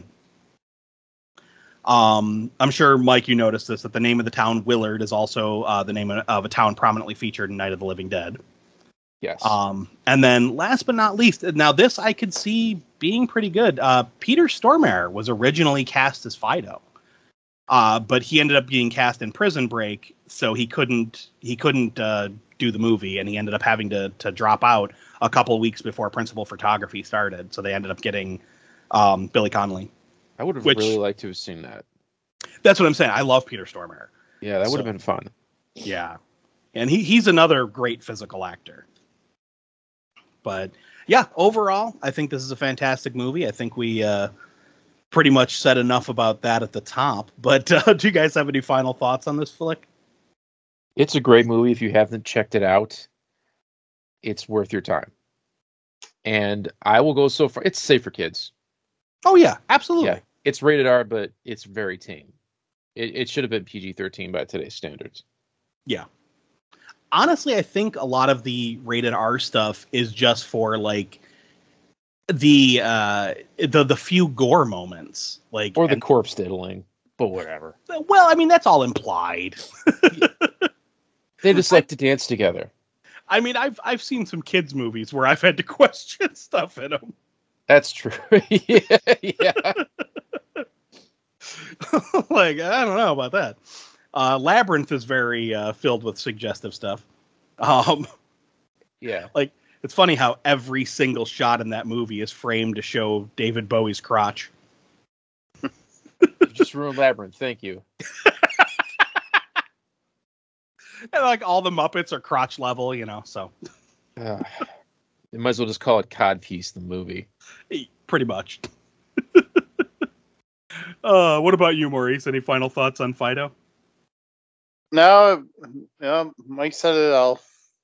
I'm sure, Mike, you noticed this, that the name of the town, Willard, is also the name of a town prominently featured in Night of the Living Dead. Yes. And then last but not least, now this I could see being pretty good. Peter Stormare was originally cast as Fido. But he ended up being cast in Prison Break, so he couldn't do the movie, and he ended up having to drop out a couple of weeks before principal photography started. So they ended up getting Billy Connolly. I would have really liked to have seen that. That's what I'm saying. I love Peter Stormare. Yeah, that would have been fun. Yeah, and he's another great physical actor. But yeah, overall, I think this is a fantastic movie. I think we pretty much said enough about that at the top. But do you guys have any final thoughts on this flick? It's a great movie. If you haven't checked it out, it's worth your time. And I will go so far. It's safe for kids. Oh, yeah, absolutely. Yeah, it's rated R, but it's very tame. It should have been PG-13 by today's standards. Yeah. Honestly, I think a lot of the rated R stuff is just for like the few gore moments, like, or the corpse diddling, but whatever. Well, I mean, that's all implied. They just like to dance together. I mean, I've seen some kids movies where I've had to question stuff in them. That's true. Yeah. Like, I don't know about that. Labyrinth is very filled with suggestive stuff. Yeah. Like, it's funny how every single shot in that movie is framed to show David Bowie's crotch. You just ruined Labyrinth. Thank you. And like all the Muppets are crotch level, so. You might as well just call it Codpiece, the movie. Pretty much. What about you, Maurice? Any final thoughts on Fido? No, Mike said it all.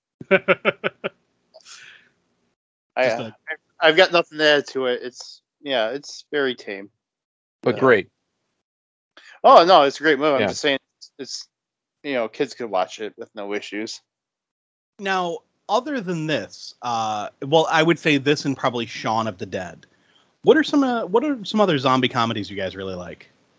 I've got nothing to add to it. It's very tame. But great. Oh, no, it's a great movie. Yeah. I'm just saying it's kids could watch it with no issues. Now, other than this, I would say this and probably Shaun of the Dead. What are some other zombie comedies you guys really like?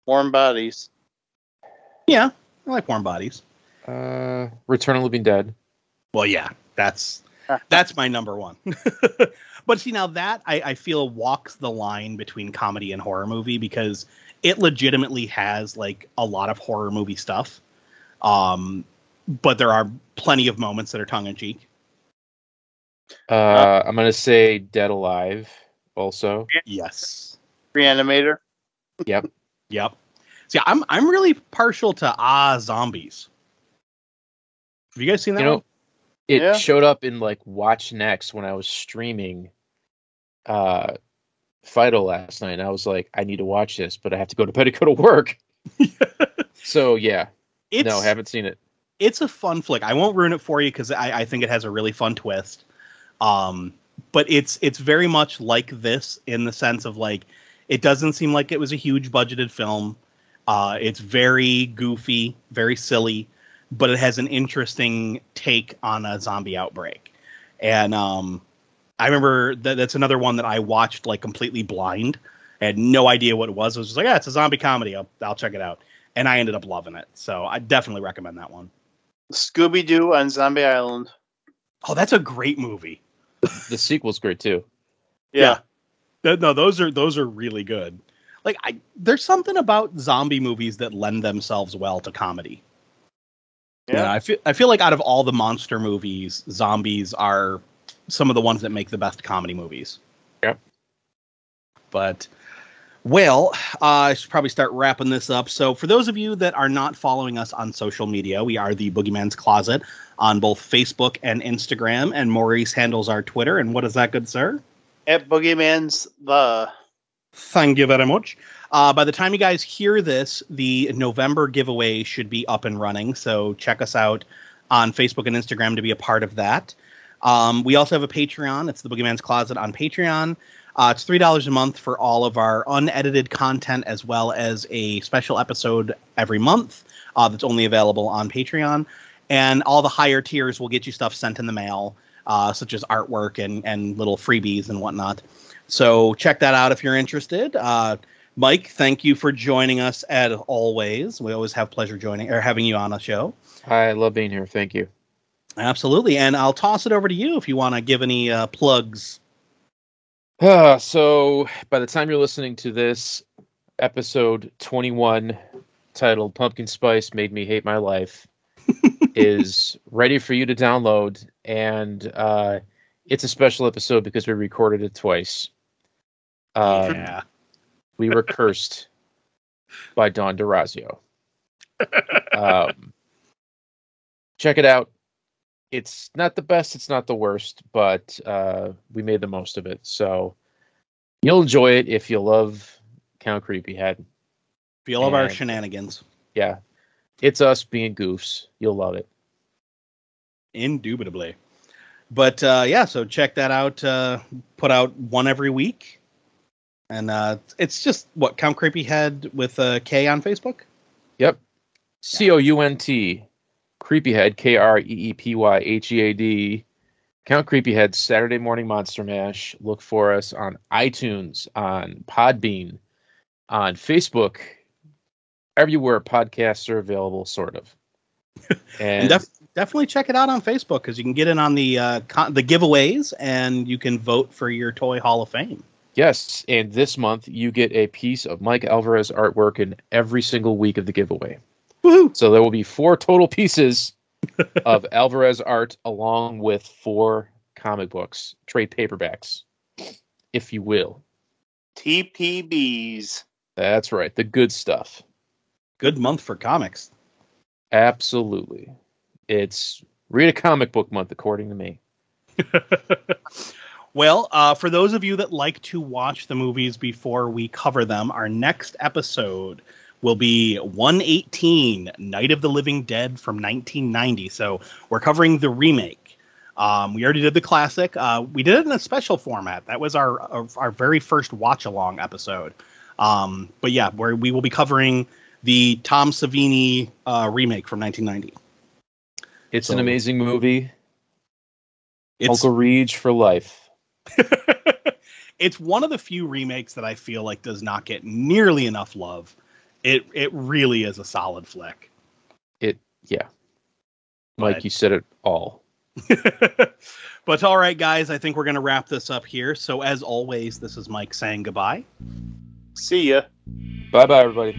Warm Bodies. Yeah, I like Warm Bodies. Return of the Living Dead. Well, yeah, that's my number one. But see, now that I feel walks the line between comedy and horror movie because it legitimately has like a lot of horror movie stuff. But there are plenty of moments that are tongue in cheek. I'm gonna say Dead Alive also. Yes. Reanimator. Yep. Yep. See, I'm really partial to Zombies. Have you guys seen that one? It showed up in like Watch Next when I was streaming Fido last night, and I was like, I need to watch this, but I have to go to bed and go to work. So yeah. No, haven't seen it. It's a fun flick. I won't ruin it for you because I think it has a really fun twist. But it's very much like this in the sense of like it doesn't seem like it was a huge budgeted film. It's very goofy, very silly, but it has an interesting take on a zombie outbreak. And I remember that's another one that I watched like completely blind. I had no idea what it was. I was just like, it's a zombie comedy. I'll check it out. And I ended up loving it. So I definitely recommend that one. Scooby-Doo on Zombie Island. Oh, that's a great movie. The sequel's great too. Yeah. No, those are really good. Like there's something about zombie movies that lend themselves well to comedy. Yeah. I feel like out of all the monster movies, zombies are some of the ones that make the best comedy movies. Yep. But well, I should probably start wrapping this up. So for those of you that are not following us on social media, we are the Boogeyman's Closet on both Facebook and Instagram, and Maurice handles our Twitter. And what is that, good sir? At Boogeyman's the. Thank you very much. By the time you guys hear this, the November giveaway should be up and running. So check us out on Facebook and Instagram to be a part of that. We also have a Patreon. It's the Boogeyman's Closet on Patreon. It's $3 a month for all of our unedited content, as well as a special episode every month that's only available on Patreon. And all the higher tiers will get you stuff sent in the mail, such as artwork and little freebies and whatnot. So check that out if you're interested. Mike, thank you for joining us as always. We always have pleasure having you on a show. I love being here. Thank you. Absolutely. And I'll toss it over to you if you want to give any plugs. So by the time you're listening to this, episode 21, titled Pumpkin Spice Made Me Hate My Life, is ready for you to download. And it's a special episode because we recorded it twice. Yeah. We were cursed by Don DeRazio. Check it out. It's not the best, it's not the worst, but we made the most of it. So you'll enjoy it if you love Count Creepyhead. If you love our shenanigans. Yeah. It's us being goofs. You'll love it. Indubitably. But so check that out. Put out one every week. And it's just, Count Creepyhead with a K on Facebook? Yep. COUNT. Creepyhead, KREEPYHEAD. Count Creepyhead, Saturday Morning Monster Mash. Look for us on iTunes, on Podbean, on Facebook, everywhere podcasts are available, sort of. And definitely check it out on Facebook because you can get in on the giveaways and you can vote for your Toy Hall of Fame. Yes, and this month you get a piece of Mike Alvarez artwork in every single week of the giveaway. Woohoo! So there will be 4 total pieces of Alvarez art along with 4 comic books, trade paperbacks, if you will. TPBs. That's right, the good stuff. Good month for comics. Absolutely. It's read a comic book month, according to me. Well, for those of you that like to watch the movies before we cover them, our next episode will be 118, Night of the Living Dead from 1990. So we're covering the remake. We already did the classic. We did it in a special format. That was our very first watch-along episode. But yeah, we will be covering the Tom Savini remake from 1990. It's an amazing movie. Uncle Reach for life. It's one of the few remakes that I feel like does not get nearly enough love. It really is a solid flick. Yeah. Mike, you said it all. But all right, guys, I think we're going to wrap this up here. So as always, this is Mike saying goodbye. See ya. Bye-bye, everybody.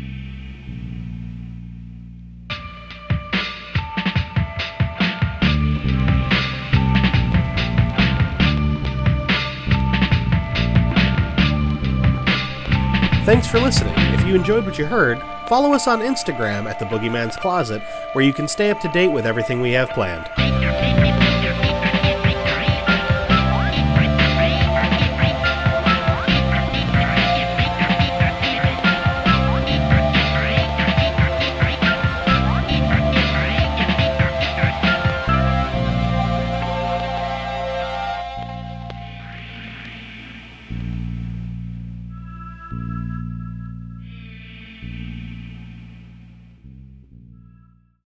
Thanks for listening. If you enjoyed what you heard, follow us on Instagram at The Boogeyman's Closet, where you can stay up to date with everything we have planned.